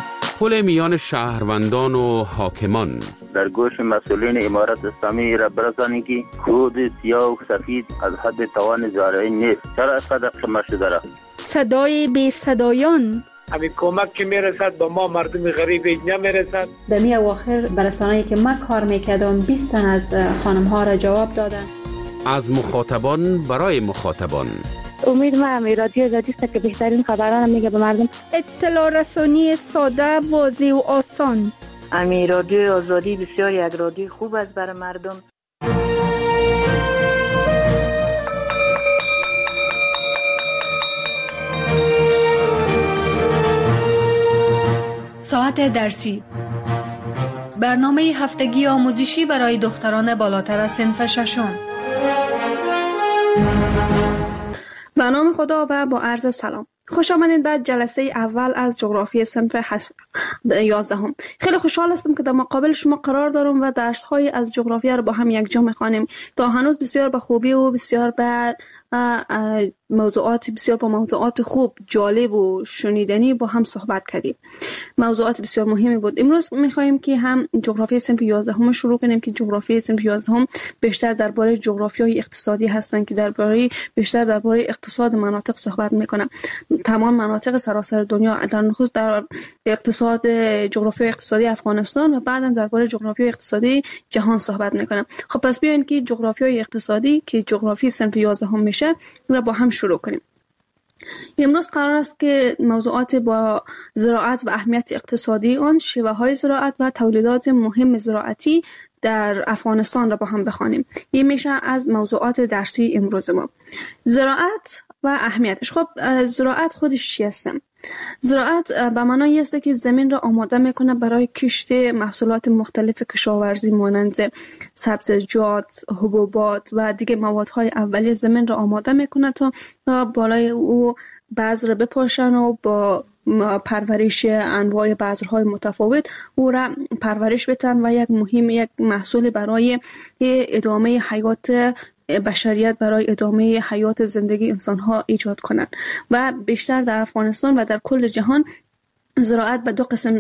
تداخل میان شهروندان و حاکمان.
در گوش مسئولین امارت اسلامی را برسانید که خود سیاه و سفید از حد توان زارعی نیست. چرا اینقدر قمه شده را؟
صدای بی صدایان.
همین کمک که میرسد با ما مردم غریب اینجا میرسد.
در می اواخر برسانه‌ای که من کار میکردم 20 تن از خانم ها را جواب دادن.
از مخاطبان برای مخاطبان.
امید من رادیو آزادی است که بهترین خبران میگه به مردم.
اطلاع رسانی ساده، واضح و آسان.
امی رادیو آزادی بسیار یک رادیو خوب است برای مردم.
ساعت درسی، برنامه هفتگی آموزشی برای دختران بالاتر از صنف ششم.
به نام خدا و با عرض سلام. خوش آمدید به جلسه اول از جغرافی صنف 11. خیلی خوشحال هستم که در مقابل شما قرار دارم و درس‌های از جغرافیا رو با هم یک جا می‌خوانیم. تا هنوز بسیار به خوبی و بسیار به موضوعات خوب، جالب و شنیدنی با هم صحبت کردیم. موضوعات بسیار مهمی بود. امروز می‌خوایم که هم جغرافی صنف 11 شروع کنیم که جغرافی صنف 11 بیشتر درباره جغرافیای اقتصادی هستن که بیشتر درباره اقتصاد مناطق صحبت می‌کنن. تمام مناطق سراسر دنیا، در نخست در جغرافی اقتصادی افغانستان و بعداً درباره جغرافی اقتصادی جهان صحبت می‌کنم. خب پس بیاین که جغرافیای اقتصادی که جغرافی صنف 11 میشه و با هم شروع کنیم. امروز قرار است که موضوعات با زراعت و اهمیت اقتصادی آن، شیوه‌های زراعت و تولیدات مهم زراعتی در افغانستان را با هم بخوانیم. این میشه از موضوعات درسی امروز ما. زراعت و اهمیتش. خب زراعت خودش چی هست؟ زراعت به معنای است که زمین را آماده میکنه برای کشت محصولات مختلف کشاورزی مانند سبزیجات، حبوبات و دیگه موادهای اولیه. زمین را آماده میکنه تا بالای او بذر بپاشن و با پرورش انواع بذرهای متفاوت او را پرورش بدن و یک محصول برای ادامه حیات بشریت، برای ادامه حیات زندگی انسان‌ها ایجاد کنند. و بیشتر در افغانستان و در کل جهان زراعت به دو قسم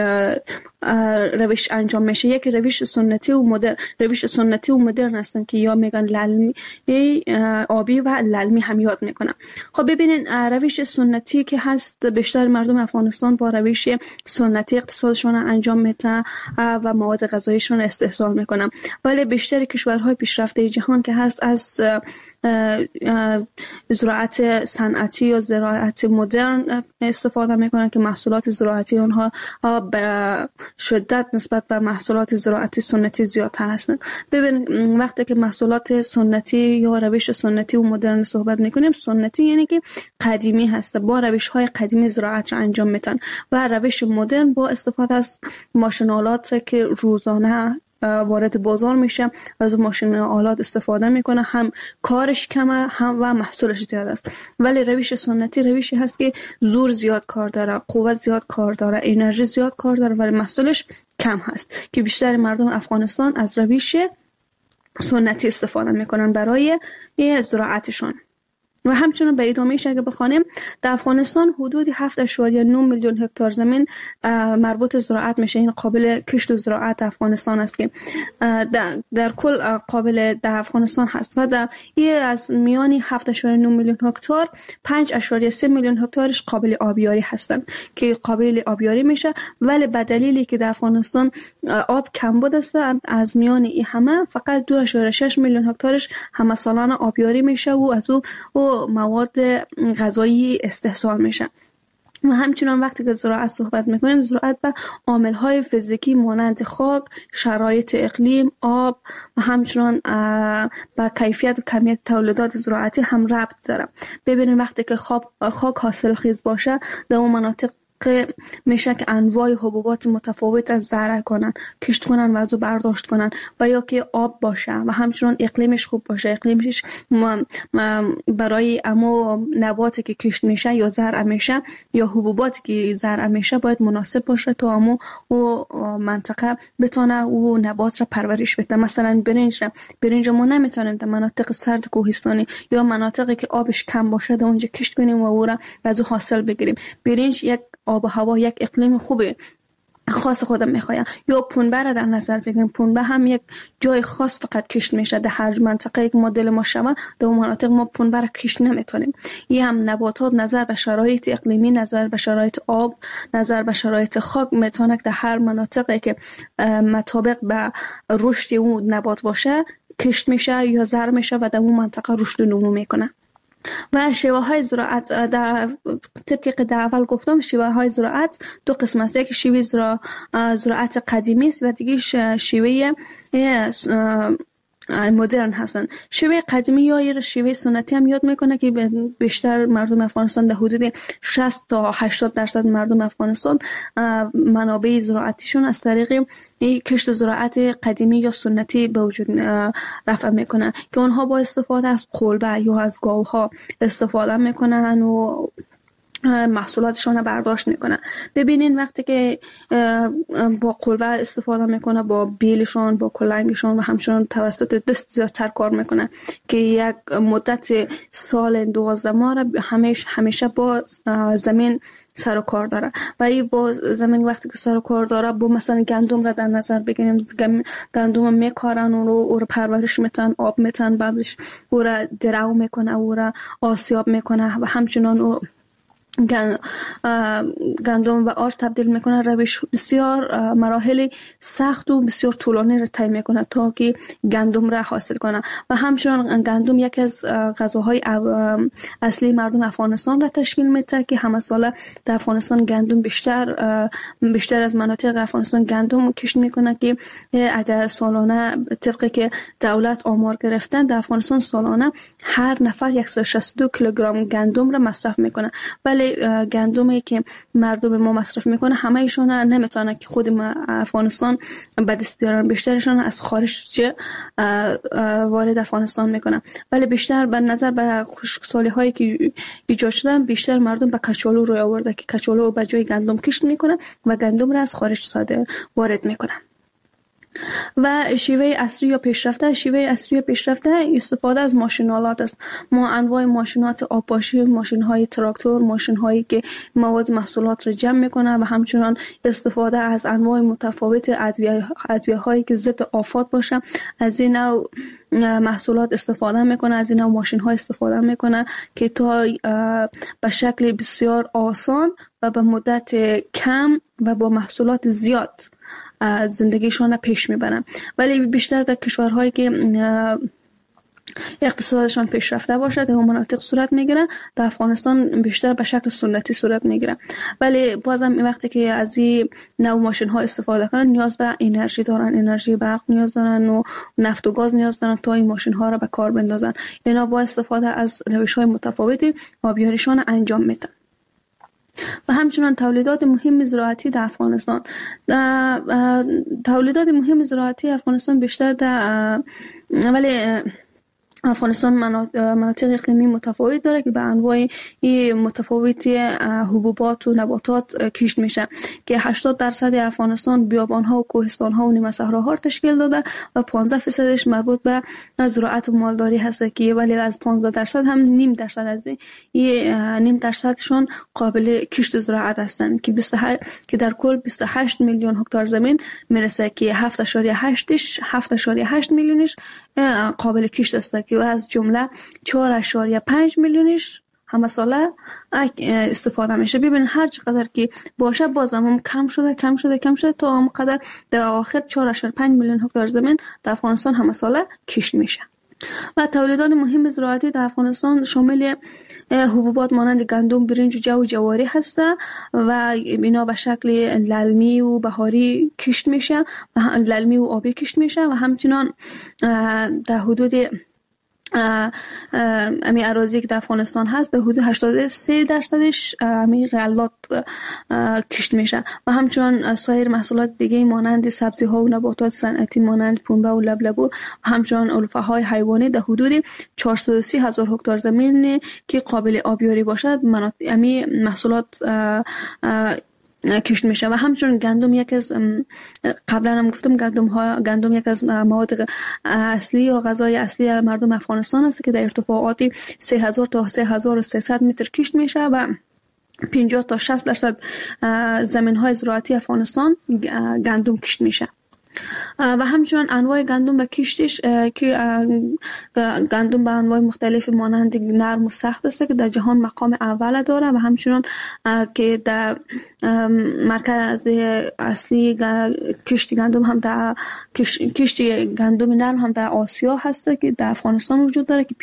روش انجام میشه. یک روش سنتی و مدرن. روش سنتی و مدرن هستن که یا میگن للمی آبی و للمی هم یاد میکنن. خب ببینین روش سنتی که هست، بیشتر مردم افغانستان با روش سنتی اقتصادشون انجام میدن و مواد غذاییشون استحصال میکنن. ولی بیشتر کشورهای پیشرفته جهان که هست از زراعت صنعتی یا زراعت مدرن استفاده میکنن که محصولات زراعتی اونها به شدت نسبت به محصولات زراعتی سنتی زیادتر هستن. ببین وقتی که محصولات سنتی یا روش سنتی و مدرن صحبت میکنیم، سنتی یعنی که قدیمی هست، با روش های قدیمی زراعت را انجام میدن، و روش مدرن با استفاده از ماشین‌آلات که روزانه وارد بازار میشه، از ماشین آلات استفاده میکنه، هم کارش کمه هم و محصولش زیاد است. ولی روش سنتی روشی هست که زور زیاد کار داره، قوت زیاد کار داره، انرژی زیاد کار داره، ولی محصولش کم هست، که بیشتر مردم افغانستان از روش سنتی استفاده میکنن برای زراعتشون. و همچنین به ادامهش اگه بخوانیم، در افغانستان حدود 7.9 میلیون هکتار زمین مربوط زراعت میشه. این قابل کشت و زراعت افغانستان است که در کل قابل در افغانستان هست. و در از میانی 7.9 میلیون هکتار 5.3 میلیون هکتارش قابل آبیاری هستند که قابل آبیاری میشه. ولی به دلیلی که در افغانستان آب کمبود است، از میان این همه فقط 2.6 میلیون هکتارش همه سالانه آبیاری میشه و از او مواد غذایی استحصال میشه. و همچنان وقتی که زراعت صحبت میکنیم، زراعت به عامل‌های فیزیکی مانند خاک، شرایط اقلیم، آب و همچنان به کیفیت و کمیت تولیدات زراعتی هم ربط داره. ببینیم وقتی که خاک حاصل خیز باشه، در اون مناطق میشه که انواع حبوبات متفاوت از زرع کنن، کشت کنن و از او برداشت کنن، و یا که آب باشه و همچنان اقلیمش خوب باشه. اقلیمش برای امو نباتی که کشت میشه یا زرع میشه یا حبوباتی که زرع میشه باید مناسب باشه تا امو و منطقه بتونه او نبات را پرورش بده. مثلا برنج ما نمیتونیم در مناطق سرد کوهستانی یا مناطقی که آبش کم باشه در اونجا کشت کنیم و او را از او حاصل بگیریم. برنج یک آب و هوا، یک اقلیم خوبه خاص خودم میخوایم. یا پنبه را در نظر بگیریم، پنبه هم یک جای خاص فقط کشت میشه. در هر منطقه که ما دل ما شود در اون مناطق ما پنبه را کشت نمیتونیم. این هم نباتات نظر به شرایط اقلیمی، نظر به شرایط آب، نظر به شرایط خاک میتونه در هر مناطقی که مطابق به رشد اون نبات باشه کشت میشه یا زر میشه و در اون منطقه رشد و نمو میکنه. و شیوه های زراعت در طبق که در اول گفتم، شیوه های زراعت دو قسم است. یک شیوه زراعت قدیمی است و دیگه شیوه مدرن هستن. شیوه قدیمی یا شیوه سنتی هم یاد میکنه که بیشتر مردم افغانستان در حدود 60 تا 80% مردم افغانستان منابع زراعتیشون از طریق کشت زراعت قدیمی یا سنتی به وجود رفع میکنه که اونها با استفاده از قلبه یا از گاوها استفاده میکنن و محصولاتشون برداشت میکنن. ببینین وقتی که با قلبه استفاده میکنه، با بیلشون، با کلنگشون و همچنان توسط دست زیادتر کار میکنه که یک مدت سال 12 ماه همیشه با زمین سر و کار داره. و این با زمین وقتی که سر و کار داره، با مثلا گندم را در نظر بگیریم، گندم میکارن او رو پرورش میتن، آب میتن، بعدش او را درو میکنه، او را آسیاب میکنه و همچنان او گندم و آرد تبدیل میکنه. روش بسیار مراحل سخت و بسیار طولانی را طی میکنه تا که گندم را حاصل کنه. و همچنان گندم یکی از غذاهای اصلی مردم افغانستان را تشکیل میده که همه ساله در افغانستان گندم بیشتر از مناطق افغانستان گندم کشت میکنه که اگر سالانه طبقی که دولت آمار گرفتن در افغانستان سالانه هر نفر 162 کیلوگرم گندم را مصرف میکنه. ولی گندمی که مردم ما مصرف میکنه همه ایشون نمیتونه که خود افغانستان به دست بیارن، بیشترشون از خارج وارد افغانستان میکنن. ولی بیشتر به نظر به خشکسالی هایی که ایجاد شدن، بیشتر مردم به کچالو روی آورده که کچالو به جای گندم کشت میکنه و گندم را از خارج وارد میکنه. و شیوه اصلی یا پیشرفته استفاده از ماشینالات است. ما انواع ماشینات آبپاشی، ماشین‌های تراکتور، ماشین‌هایی که مواد محصولات را جمع میکنه و همچنان استفاده از انواع متفاوت ادویه‌هایی که ضد آفات باشه، از این نوع محصولات استفاده میکنه، از این نوع ماشین‌ها استفاده میکنه که تا به شکل بسیار آسان و به مدت کم و با محصولات زیاد زندگیشون پیش میبرن. ولی بیشتر در کشورهایی که اقتصادشان پیشرفته باشه در اون مناطق صورت میگیره. در افغانستان بیشتر به شکل سنتی صورت میگیره. ولی بازم وقتی که از این نوع ماشین ها استفاده کنن نیاز به انرژی دارن، انرژی برق نیاز دارن و نفت و گاز نیاز دارن تا این ماشین ها را به کار بندازن. اینا با استفاده از روش های متفاوتی آبیاریشون انجام میدن. و همچنان تولیدات مهم زراعتی در افغانستان، تولیدات مهم زراعتی افغانستان بیشتر ولی افغانستان مناطق اقلیمی متفاوت داره که به انواع متفاوتی حبوبات و نباتات کشت میشه که 80% افغانستان بیابان‌ها و کوهستان‌ها و نیمه صحراها تشکیل داده و 15% مربوط به زراعت و مالداری هست که ولی از 15% هم نیم درصد از نیم درصدشون قابل کشت زراعت هستند که در کل 28 میلیون هکتار زمین میرسه که 7.8 میلیونش قابل کشت است که از جمله 4.5 میلیونش همه ساله استفاده میشه. ببین هر چقدر که باشه بازم هم کم شده تا هم قدر در آخر 4.5 میلیون هکتار زمین در افغانستان همه ساله کشت میشه. و تولیدات مهم زراعتی در افغانستان شامل حبوبات مانند گندم، برنج و جو و جواری هست و اینا به شکل للمی و بهاری کشت میشه و للمی و آبی کشت میشه و همچنان در حدود امی اراضی که در افغانستان هست در حدود 83% امی غلات کشت میشه و همچنان سایر محصولات دیگه مانند سبزی ها و نباتات صنعتی مانند پنبه و لبلبو و همچنان علوفه های حیوانی در حدود 430,000 هکتار زمین که قابل آبیاری باشد امی محصولات کشت میشه. و همچنین گندم یک از قبلا هم گفتم گندم یک از مواد اصلی یا غذای اصلی مردم افغانستان است که در ارتفاعات 3000 تا 3300 متر کشت میشه و 50 تا 60% زمین‌های زراعتی افغانستان گندم کشت میشه و همچنین انواع گندم و کشتش که گندم به انواع مختلف مانند نرم و سخت است که در جهان مقام اول داره و همچنین که در مرکز اصلی کشت گندم هم در کشت گندم نرم هم در آسیا هست که در افغانستان وجود داره که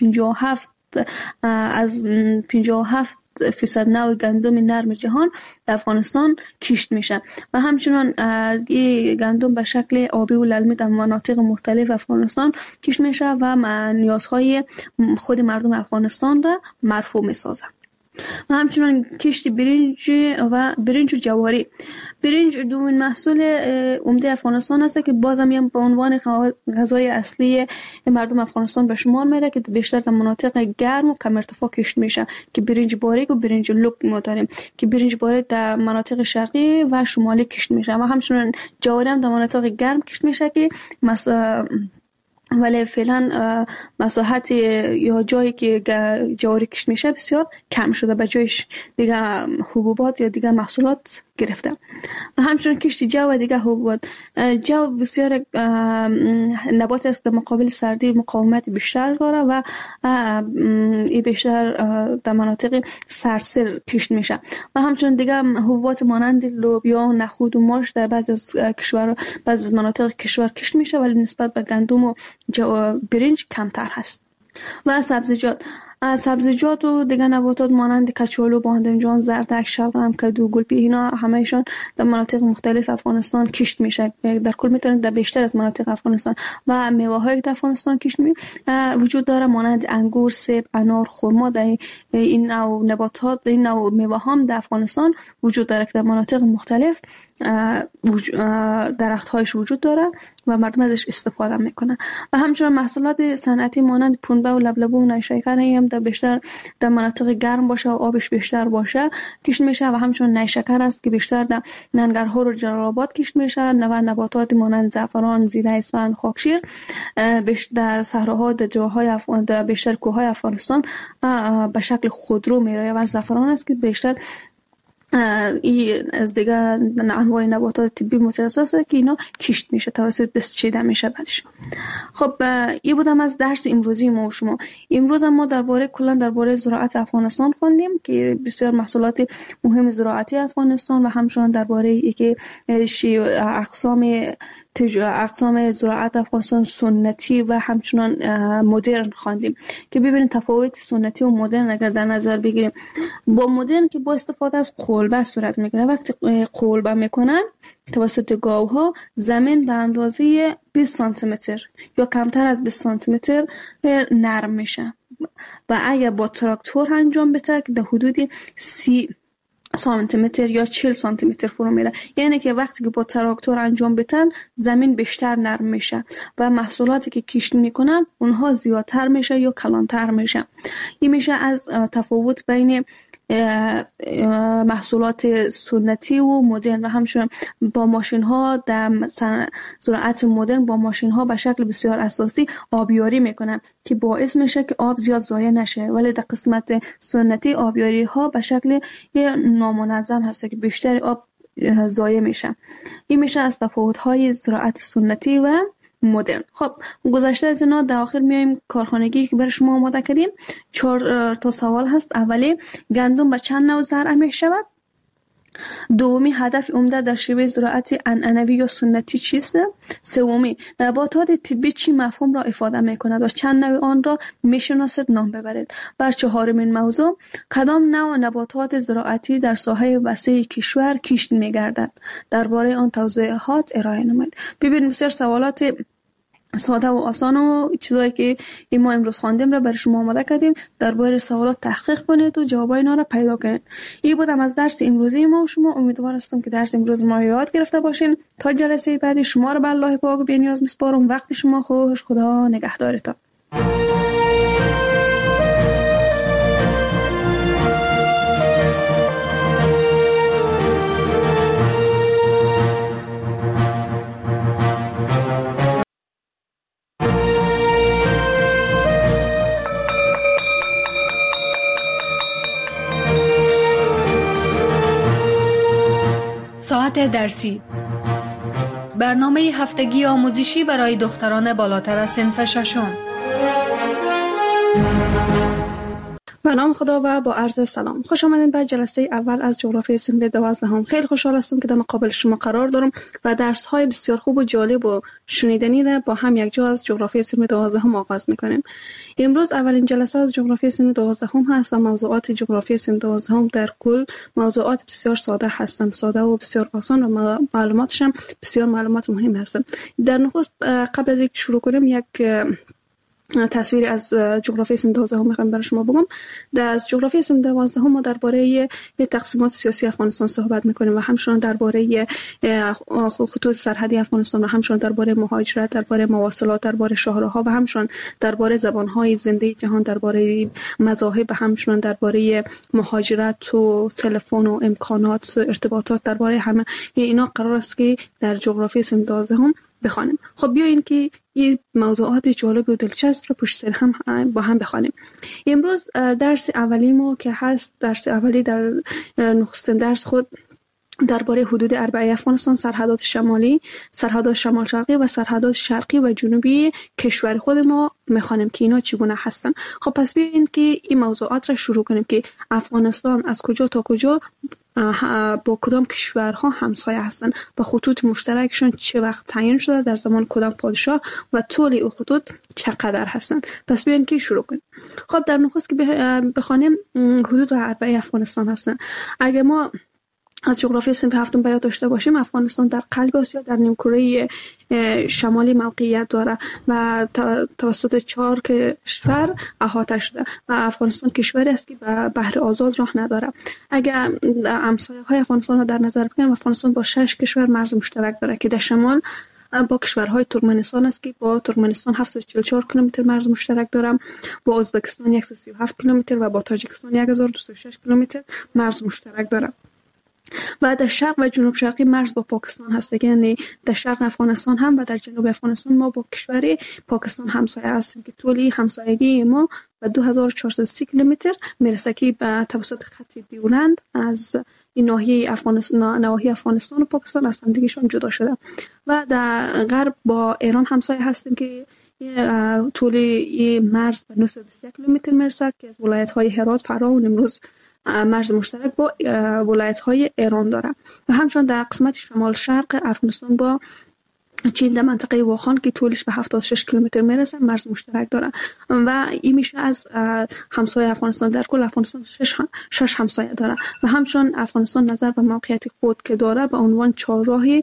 57% نوع گندم نرم جهان در افغانستان کشت میشه و همچنین این گندم به شکل آبی و للمی در مناطق مختلف افغانستان کشت میشه و نیازهای خود مردم افغانستان را مرفوع میسازه. و همچنین کشت برنج و جواری. برنج دومین محصول عمده افغانستان است که بازم به عنوان غذای اصلی مردم افغانستان به شمار میره که بیشتر در مناطق گرم و کم ارتفاع کشت میشه که برنج باریک و برنج لوک ما داریم که برنج باریک در مناطق شرقی و شمالی کشت میشه و همچنین جواری هم در مناطق گرم کشت میشه که ولی فعلا مساحت یا جایی که جواری کشت میشه بسیار کم شده، به جایش دیگه حبوبات یا دیگه محصولات گرفته و همچنین کشت جو و دیگه حبوبات. جو بسیار نبات است در مقابل سردی مقاومت بیشتر داره و این بیشتر در مناطق سردسیر کشت میشه و همچنین دیگه حبوبات مانند لوبیا، نخود و ماش در بعضی از مناطق کشور کشت میشه ولی نسبت به گندم و برنج کمتر هست. و سبزیجات و دیگر نباتات مانند کچالو، بادمجان، زردک، شلغم، کدو، گلپی اینا همهشون در مناطق مختلف افغانستان کشت میشه. در کل میتونید در بیشتر از مناطق افغانستان و میوه های در افغانستان کشت وجود داره مانند انگور، سیب، انار، خرما. در این نوع نباتات، این نوع میوه هم در افغانستان وجود داره که در مناطق مختلف درخت هایش وجود داره و مردم ازش استفاده میکنن و همچنین محصولات صنعتی مانند پنبه و لبلبو و نیشکر هم در بیشتر در مناطق گرم باشه و آبش بیشتر باشه کشت میشه و همچنین نیشکر است که بیشتر در ننگرهار و جلال آباد کشت میشه. نباتات مانند زعفران، زیره، اسفند، خاکشیر در صحراها در جاهای در بیشتر کوههای افغانستان به شکل خودرو میره و زعفران است که بیشتر این از دیگه انواع نباتات طبی متخصص است که اینا کشت میشه توسط دست چیده میشه بعدش. خب این بودم از درس امروزی ما و شما. امروز ما درباره زراعت افغانستان خوندیم که بسیار محصولات مهم زراعتی افغانستان و همچنین درباره اینکه اقسام زراعت افغانستان سنتی و همچنان مدرن خواندیم که ببینید تفاوت سنتی و مدرن اگر در نظر بگیریم. با مدرن که با استفاده از قلبه صورت میکنه، وقتی قلبه میکنن توسط گاوها زمین به اندازه 20 سانتی متر یا کمتر از 20 سانتی متر نرم میشه و اگر با تراکتور انجام بده که در حدود 30 سانتی متر یا 40 سانتی متر فرو میره. یعنی که وقتی که با تراکتور انجام بدن زمین بیشتر نرم میشه و محصولاتی که کشت میکنن اونها زیادتر میشه یا کلانتر میشه. این میشه از تفاوت بین محصولات سنتی و مدرن و همچنین با ماشین ها در زراعت مدرن با ماشین ها به شکل بسیار اساسی آبیاری میکنن که باعث میشه که آب زیاد ضایع نشه، ولی در قسمت سنتی آبیاری ها به شکل نامنظم هست که بیشتر آب ضایع میشه. این میشه از تفاوت های زراعت سنتی و مدرن. خب گذشته از اینا در آخر میایم کارخانگی که برای شما آماده کردیم. 4 تا سوال هست. اولی، گندم به چند نوع زرع می شود؟ دومی، هدف عمده در شیوه زراعت عنعنوی یا سنتی چیست؟ سومی، نباتات طبی چی مفهوم را افاده می کند و چند نوع آن را می شناسید نام ببرید. و چهارمین موضوع، کدام نوع نباتات زراعتی در ساحه وسیع کشور کشت می گردد؟ درباره آن توضیحات ارائه نمایید. ببینید بسیار سوالات ساده و آسان و چیزایی که ما امروز خواندیم را برای شما آماده کردیم. درباره سوالات تحقیق کنید و جوابای اینا را پیدا کنید. این بودم از درس امروزی ما و شما. امیدوار هستم که درس امروز ما یاد گرفته باشین. تا جلسه بعدی شما را به الله پاک و بی‌نیاز میسپارم. وقت شما خوش. خدا نگهدارتان.
موضوعات درسی. برنامه هفتگی آموزشی برای دختران بالاتر از صنف ششم.
به نام خدا و با عرض سلام. خوش آمدین به جلسه اول از جغرافی صنف 12. خیلی خوشحال هستم که در مقابل شما قرار دارم و درس های بسیار خوب و جالب و شنیدنی را با هم یک جا از جغرافی صنف 12 آغاز میکنیم. امروز اولین جلسه از جغرافی صنف 12 هست و موضوعات جغرافی صنف 12 در کل موضوعات بسیار ساده هستند، ساده و بسیار آسان و معلوماتش هم بسیار معلومات مهم هستند. در نخست قبل از اینکه شروع کنیم یک تصویر از جغرافی صنف 12 میخوام برای شما بگم. از جغرافی صنف 12 ما درباره تقسیمات سیاسی افغانستان صحبت میکنیم و همچنین درباره خطوط سرحدی افغانستان و همچنین درباره مهاجرت، درباره مواصلات، درباره شاهراها و همچنین درباره زبانهای زنده جهان، درباره مذاهب و همچنین درباره مهاجرت و تلفن و امکانات ارتباطات، درباره همه اینا قرار است که در جغرافی صنف 12 بخوانیم. خب بیاین که این موضوعات جالب و دلچسب را پشت سر هم با هم بخوانیم. امروز درس اولی ما که هست، درس اولی در نخستین درس خود درباره حدود اربعه افغانستان، سرحدات شمالی، سرحدات شمال شرقی و سرحدات شرقی و جنوبی کشور خود ما میخوانیم که اینا چگونه هستن. خب پس بیاین که این موضوعات را شروع کنیم که افغانستان از کجا تا کجا با کدام کشورها همسایه هستند و خطوط مشترکشون چه وقت تعیین شده، در زمان کدام پادشاه و طول این خطوط چقدر هستند. پس بیاین که شروع کنیم. خب در نخست که بخوانیم حدود اربعه افغانستان هستند. اگه ما از جغرافی صنف 7 بیان داشته باشیم، افغانستان در قلب آسیا در نیمکره شمالی موقعیت داره و توسط 4 کشور احاطه شده و افغانستان کشوری است که به بحر آزاد راه نداره. اگر همسایه‌های افغانستان را در نظر بگیریم، افغانستان با 6 کشور مرز مشترک داره که در شمال با کشورهای ترکمنستان است که با ترکمنستان 744 کیلومتر مرز مشترک دارم، با ازبکستان 137 کیلومتر و با تاجیکستان 1206 کیلومتر مرز مشترک دارم. و در شرق و جنوب شرقی مرز با پاکستان هست، یعنی در شرق افغانستان هم و در جنوب افغانستان ما با کشور پاکستان همسایه هستیم که طولی همسایگی ما به 2430 کیلومتر میرسه که به توسط خط دیولند از این ناحیه افغانستان و پاکستان از همدیگه‌شان جدا شده. و در غرب با ایران همسایه هستیم که طول مرز به 921 کیلومتر میرسه که از ولایت‌های هرات، فرا و نیمروز مرز مشترک با ولایت‌های ایران داره. و همچنین در قسمت شمال شرق افغانستان با چین در منطقه واخان که طولش به 76 کیلومتر میرسه مرز مشترک داره و این میشه از همسایه افغانستان. در کل افغانستان 6 همسایه داره و همچنین افغانستان نظر به موقعیت خود که داره به عنوان چهارراهی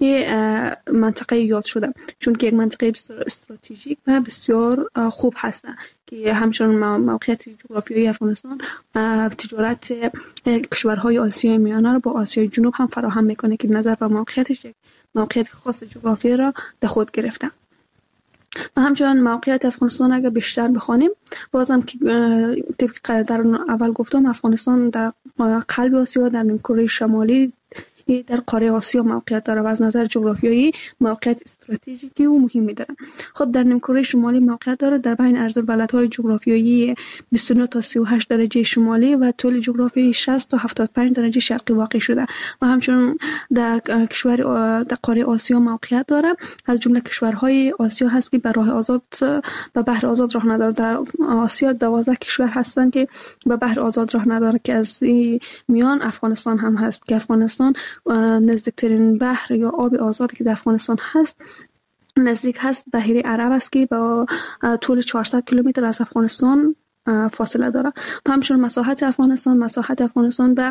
منطقه یاد شده، چون که یک منطقه بسیار استراتژیک و بسیار خوب هست که همچنین موقعیت جغرافیایی افغانستان تجارت کشورهای آسیای میانه را با آسیای جنوب هم فراهم میکنه که نظر به موقعیتش یک موقعیت خاص جغرافیایی را در خود گرفته. و همچنین موقعیت افغانستان اگر بیشتر بخوانیم، بازم که طبق در اول گفتم افغانستان در قلب آسیا در نیمکره شمالی در قاره آسیا موقعیت داره و از نظر جغرافیایی موقعیت استراتژیکی و مهمی داره. خب در نیمکره شمالی موقعیت داره در بین عرض‌البلدهای جغرافیایی 29 تا 38 درجه شمالی و طول جغرافیایی 60 تا 75 درجه شرقی واقع شده و همچنین در کشور در قاره آسیا موقعیت داره. از جمله کشورهای آسیا هست که به راه آزاد به بحر آزاد راه نداره. در آسیا 12 کشور هستند که به بحر آزاد راه نداره که از میان افغانستان هم هست که افغانستان نزدیکترین بحر یا آب آزادی که در افغانستان هست نزدیک هست بحیره عرب است که با طول 400 کیلومتر از افغانستان فاصله داره. همچنین مساحت افغانستان به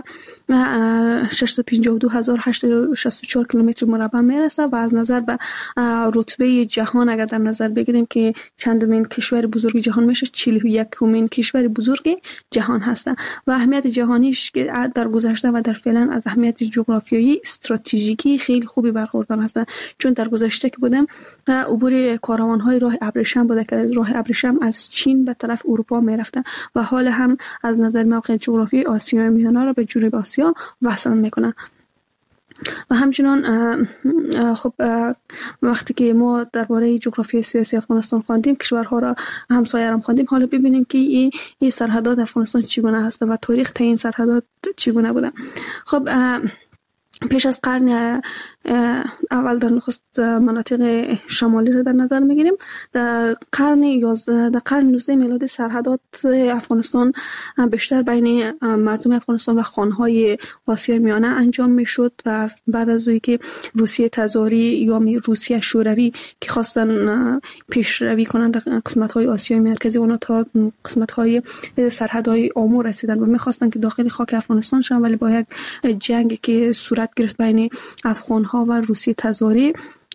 652864 کیلومتر مربع میرسه و از نظر به رتبه جهان اگر در نظر بگیریم که چندمین کشور بزرگ جهان میشه، 41مین کشور بزرگ جهان هست و اهمیت جهانیش که در گذشته و در فعلا از اهمیت جغرافیایی استراتژیکی خیلی خوبی برخوردار هستند، چون در گذشته که بودم عبور کاروان‌های راه ابریشم بوده که راه ابریشم از چین به طرف اروپا میرفته و حال هم از نظر موقع جغرافی آسیای میانه را به جنوب آسیا وصل میکنه. و همچنان خب وقتی که ما درباره جغرافی سیاسی افغانستان خواندیم، کشورها را همسایه را خواندیم، حالا ببینیم که این سرحدات افغانستان چگونه هست و تاریخ تعیین سرحدات چگونه بوده. خب پیش از قرن اول در نخست مناطق شمالی رو در نظر میگیریم. در قرن 19 میلادی سرحدات افغانستان بیشتر بین مردم افغانستان و خانهای آسیای میانه انجام میشد و بعد از اونی که روسیه تزاری یا روسیه شوروی که خواستن پیشروی کنند در قسمت‌های آسیای مرکزی اونا تا قسمت‌های سرحدهای آمو رسیدن و می‌خواستن که داخل خاک افغانستان شون، ولی با یک جنگ که صورت گرفت بین افغان‌ها و روسیه تزاری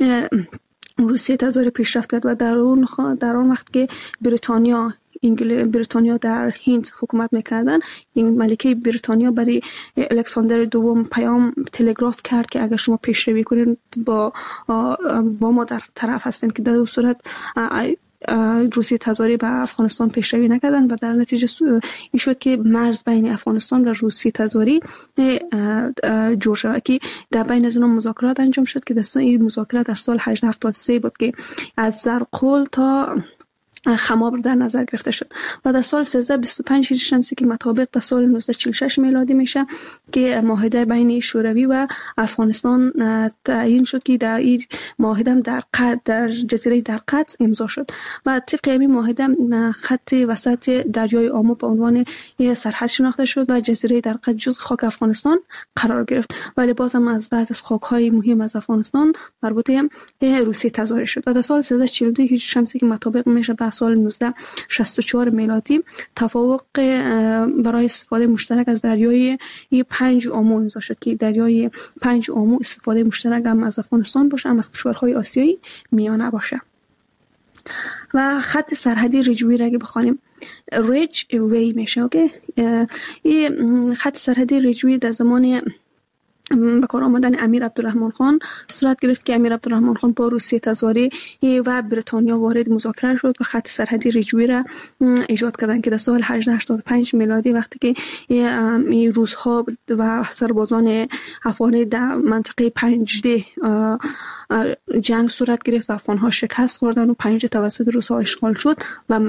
پیشرفت کرد و در اون وقت که بریتانیا در هند حکومت میکردن، این ملکه بریتانیا برای الکساندر دوم پیام تلگراف کرد که اگر شما پیشروی کنید با ما در طرف هستیم، که در اون صورت روسیه تزاری به افغانستان پیشروی نکردن و در نتیجه این شد که مرز بین افغانستان و روسیه تزاری جور شد که در بین از اونها مذاکرات انجام شد که این مذاکرات در سال 1873 بود که از زرقول تا خماب در نظر گرفته شد و در سال 1325 هجری شمسی که مطابق به سال 1946 میلادی میشه که معاهده بین شوروی و افغانستان تعیین شد که در این معاهده در جزیره درقد امضا شد و طبق این معاهده خط وسط دریای آمو به عنوان سرحد شناخته شد و جزیره درقد جزء خاک افغانستان قرار گرفت، ولی بازم از بعض از خاک‌های مهم از افغانستان مربوط به روسیه تزاری شد و در سال 1342 هجری شمسی که مطابق میشه به سال 1964 میلادی توافق برای استفاده مشترک از دریای 5 آمو امضا شد که دریای 5 آمو استفاده مشترک هم از افغانستان باشه، هم از کشورهای آسیایی میانه باشه. و خط سرحدی رجوی را اگه بخوانیم ریج وی میشه. اوکی، این خط سرحدی رجوی در زمان به کار آمدن امیر عبدالرحمن خان صورت گرفت که امیر عبدالرحمن خان با روسیه تزاری و بریتانیا وارد مذاکره شد و خط سرحدی رجوی را ایجاد کردند که در سال 1885 میلادی وقتی که روس‌ها و سربازان افغان در منطقه 5D جنگ صورت گرفت و افغان‌ها شکست خوردن و 5D توسط روس‌ها اشغال شد و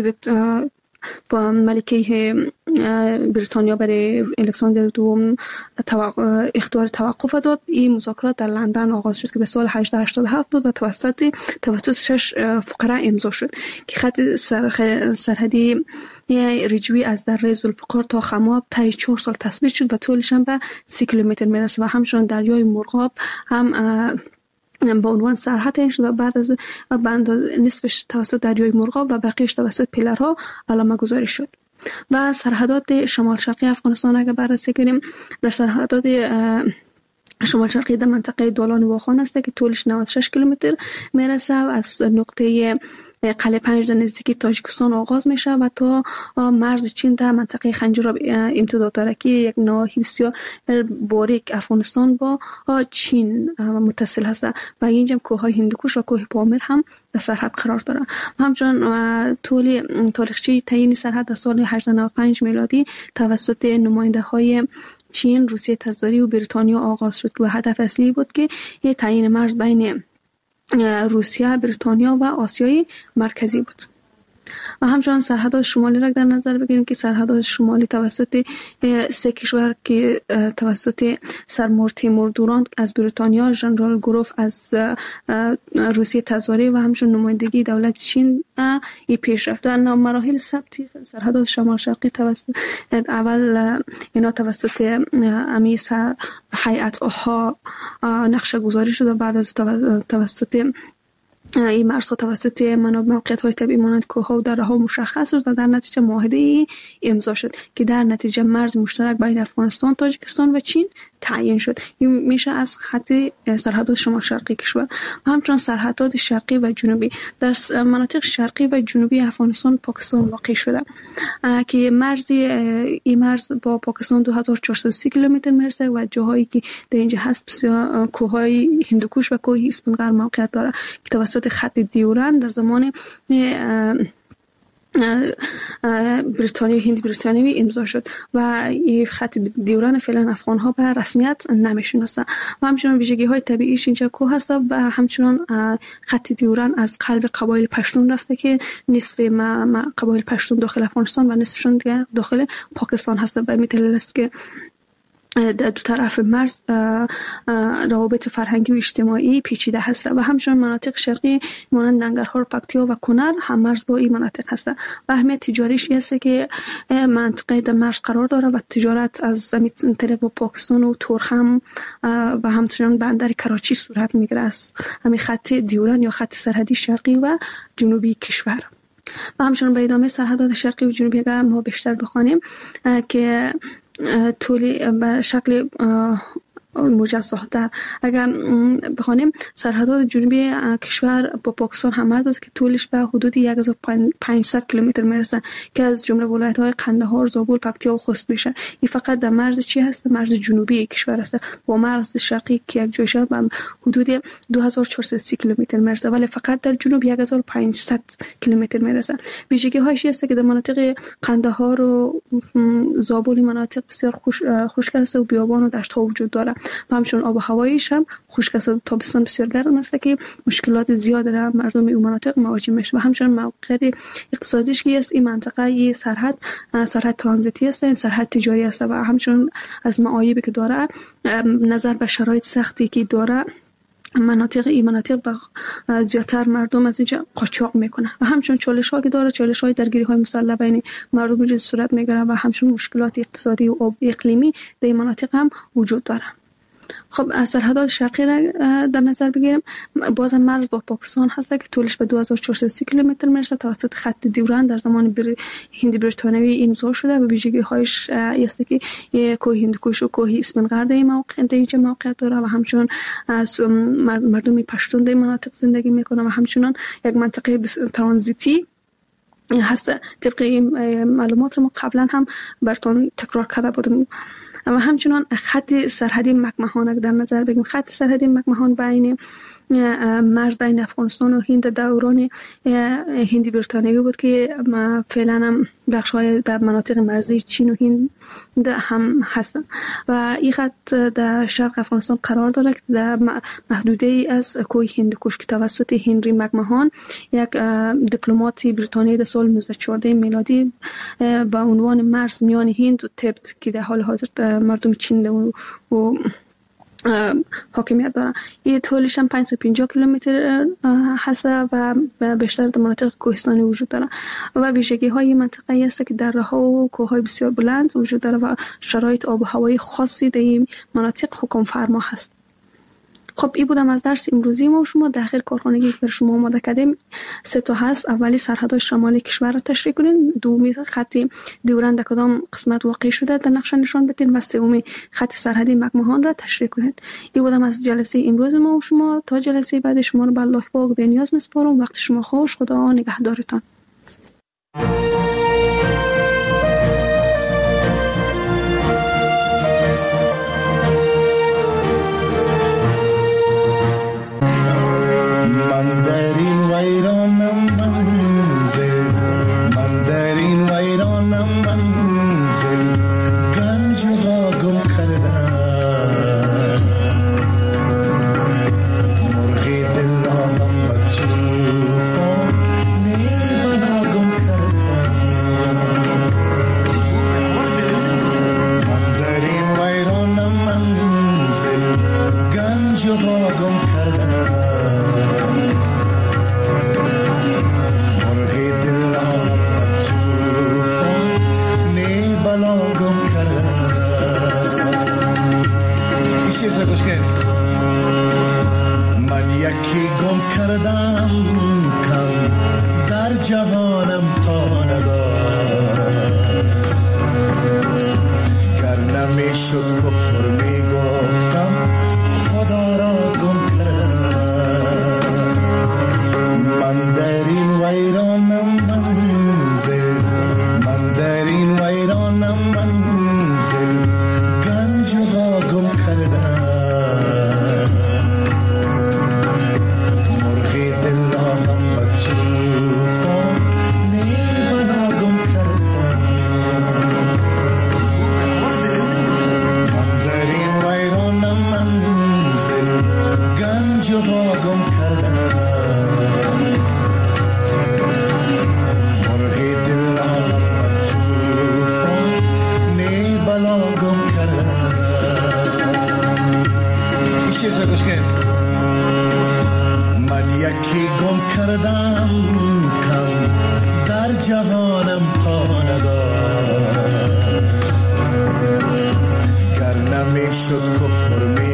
ملکه بریتانیا برای الکساندر دوم اختیار توقف داد. این مذاکرات در لندن آغاز شد که در سال 1887 بود و توسط 6 فقره امضا شد که خط سرحدی رجوی از دره ذوالفقار تا خماب طی 4 سال تثبیت شد و طولش هم به 30 کیلومتر میرسه و همچنین دریای مرغاب هم با عنوان سرحد این شد و بعد از نصفش توسط دریای مرغاب و بقیهش توسط پیلرها علامه گذاری شد. و سرحدات شمال شرقی افغانستان اگر بررسی کنیم، در سرحدات شمال شرقی در منطقه دولان واخان است که طولش 96 کیلومتر میرسه و از نقطه قلعه 5 در نزدیکی تاجیکستان آغاز میشه و تا مرز چین در منطقه خنجراب امتداد داره که یک ناحیه بسیار باریک افغانستان با چین متصل هست و اینجا کوههای هندوکش و کوه پامیر هم در سرحد قرار داره. همچنین تاریخچه تعیین سرحد در سال 1895 میلادی توسط نماینده های چین، روسیه تزاری و بریتانیا آغاز شد که هدف اصلی بود که تعیین مرز بین روسیه، بریتانیا و آسیای مرکزی بود. و همچنان سرحدات شمالی را در نظر بگیریم که سرحدات شمالی توسط 3 کشور که توسط سرمور تیمور دوران از بریتانیا، ژنرال گروف از روسیه تزاری و همچنین نمایندگی دولت چین ای پیشرفت. در مراحل ثبت سرحدات شمال شرقی توسط اول اینا توسط هیئت ها نقشه گذاری شد و بعد از توسط این مرزها توسط موقعیت‌های طبیعی مانند کوه‌ها و دره‌ها مشخص شد و در نتیجه معاهده امضا شد که در نتیجه مرز مشترک بین افغانستان، تاجیکستان و چین تعیین شد. این میشه از خط سرحدات شمال شرقی کشور. و همچنین سرحدات شرقی و جنوبی در مناطق شرقی و جنوبی افغانستان پاکستان واقع شده که این مرز با پاکستان 2430 کیلومتر میرسه و جاهایی که در اینجا هست بسیار کوههای هندوکش و کوه اسفندقر موقعیت داره که توسط خط دیورند در زمان بریتانیا هند بریتانیایی امضا شد و این خط دیوران فعلا افغان ها به رسمیت نمیشناسن و همچنین ویژگی های طبیعیش اینجا کوه هست و همچنین خط دیوران از قلب قبایل پشتون رفته که نصف قبایل پشتون داخل افغانستان و نصفشون دیگه داخل پاکستان هست. به این دلیل است که دو طرف مرز روابط فرهنگی و اجتماعی پیچیده هست و همچنین مناطق شرقی مانند ننگرهار، پکتیا و کنر هم مرز با این مناطق هست و اهمیت تجاریش است که منطقه در مرز قرار داره و تجارت از زمین طریق با پاکستان و ترخم و همچنین بندر کراچی صورت میگیره است همین خط دیورن یا خط سرحدی شرقی و جنوبی کشور. و همچنین به ادامه سرحدات شرقی و جنوبی اگر ما بیشتر بخوانیم که طولی به شکل مجزاتر اگر بخوانیم سرحدات جنوبی کشور با پاکستان هم مرز است که طولش به حدود 1500 کیلومتر میرسه که از جمله ولایت‌های قندهار، زابل، پکتیا و خوست میشه. این فقط در مرز چی هست؟ مرز جنوبی کشور است. با مرز شرقی که یک جایشه به حدود 2430 کیلومتر میرسه ولی فقط در جنوب 1500 کیلومتر میرسه. ویژگی‌هاش است که در مناطق قندهار و زابل مناطق بسیار خشک است و بیابان و دشت‌ها وجود داره. و همچنین آب و هوایش هم خشک است، تابستان بسیار گرم است که مشکلات زیاد را مردم این مناطق مواجه میشه. و همچنین موقعیت اقتصادیش که است این منطقه این سرحد ترانزیتی است، این سرحد تجاری است و همچنین از معایبی که داره نظر به شرایط سختی که داره مناطق زیادتر مردم از اینجا قاچاق میکنه و همچنین چالش‌ها که داره، چالش‌های درگیری‌های مسلح بین مردم اینجا صورت میگیره و همچنین مشکلات اقتصادی و اقلیمی در این مناطق هم وجود داره. خب از سرحدات شرقی را در نظر بگیریم بازم مرز با پاکستان هست که طولش به 2430 کیلومتر میرسه توسط خط دیورن در زمان هند بریتانیایی امضا شده و ویژگی‌هایش است که کوه هندوکش و کوه اسفنقر در اینجا موقعیت داره و همچنین مردم پشتون در مناطق زندگی میکنه و همچنین یک منطقه ترانزیتی هست. طبق معلومات ما قبلا هم براتون تکرار کرده بودم. و همچنان خط سرحدی مکمهان در نظر بگیم، خط سرحدی مکمهان بین مرز بین افغانستان و هند دوران هندی بریتانیایی بود که فعلا هم بخش‌های در مناطق مرزی چین و هند هم هستند و این خط در شرق افغانستان قرار داره که در محدوده از کوه هندوکش که توسط هنری مکمهان یک دیپلمات بریتانیایی در سال 1914 میلادی با عنوان مرز میان هند و تبت که در حال حاضر مردم چین و حاکمیت دارن. این طولش هم 550 کیلومتر هست و بیشتر در مناطق کوهستانی وجود داره و ویژگی های منطقه است که دره‌ها و کوه‌های بسیار بلند وجود داره و شرایط آب و هوایی خاصی در این مناطق حکم فرما هست. خب این بودم از درس امروزی ما. شما داخل کارخانگی که بر شما آماده کردیم 3 تا هست. اولی سرحدات شمالی کشور را تشریح کنین، دومی خط دیورن در کدام قسمت واقع شده در نقشه نشان بدین و سومی خط سرحدی مکمهان را تشریح کنید. این بودم از جلسه امروز ما و شما. تا جلسه بعد شما رو به الله پاک به نیاز میسپارم. وقت شما خوش. خدا نگهدارتان.
جوانم پا نداشت، گر نمیشد کفر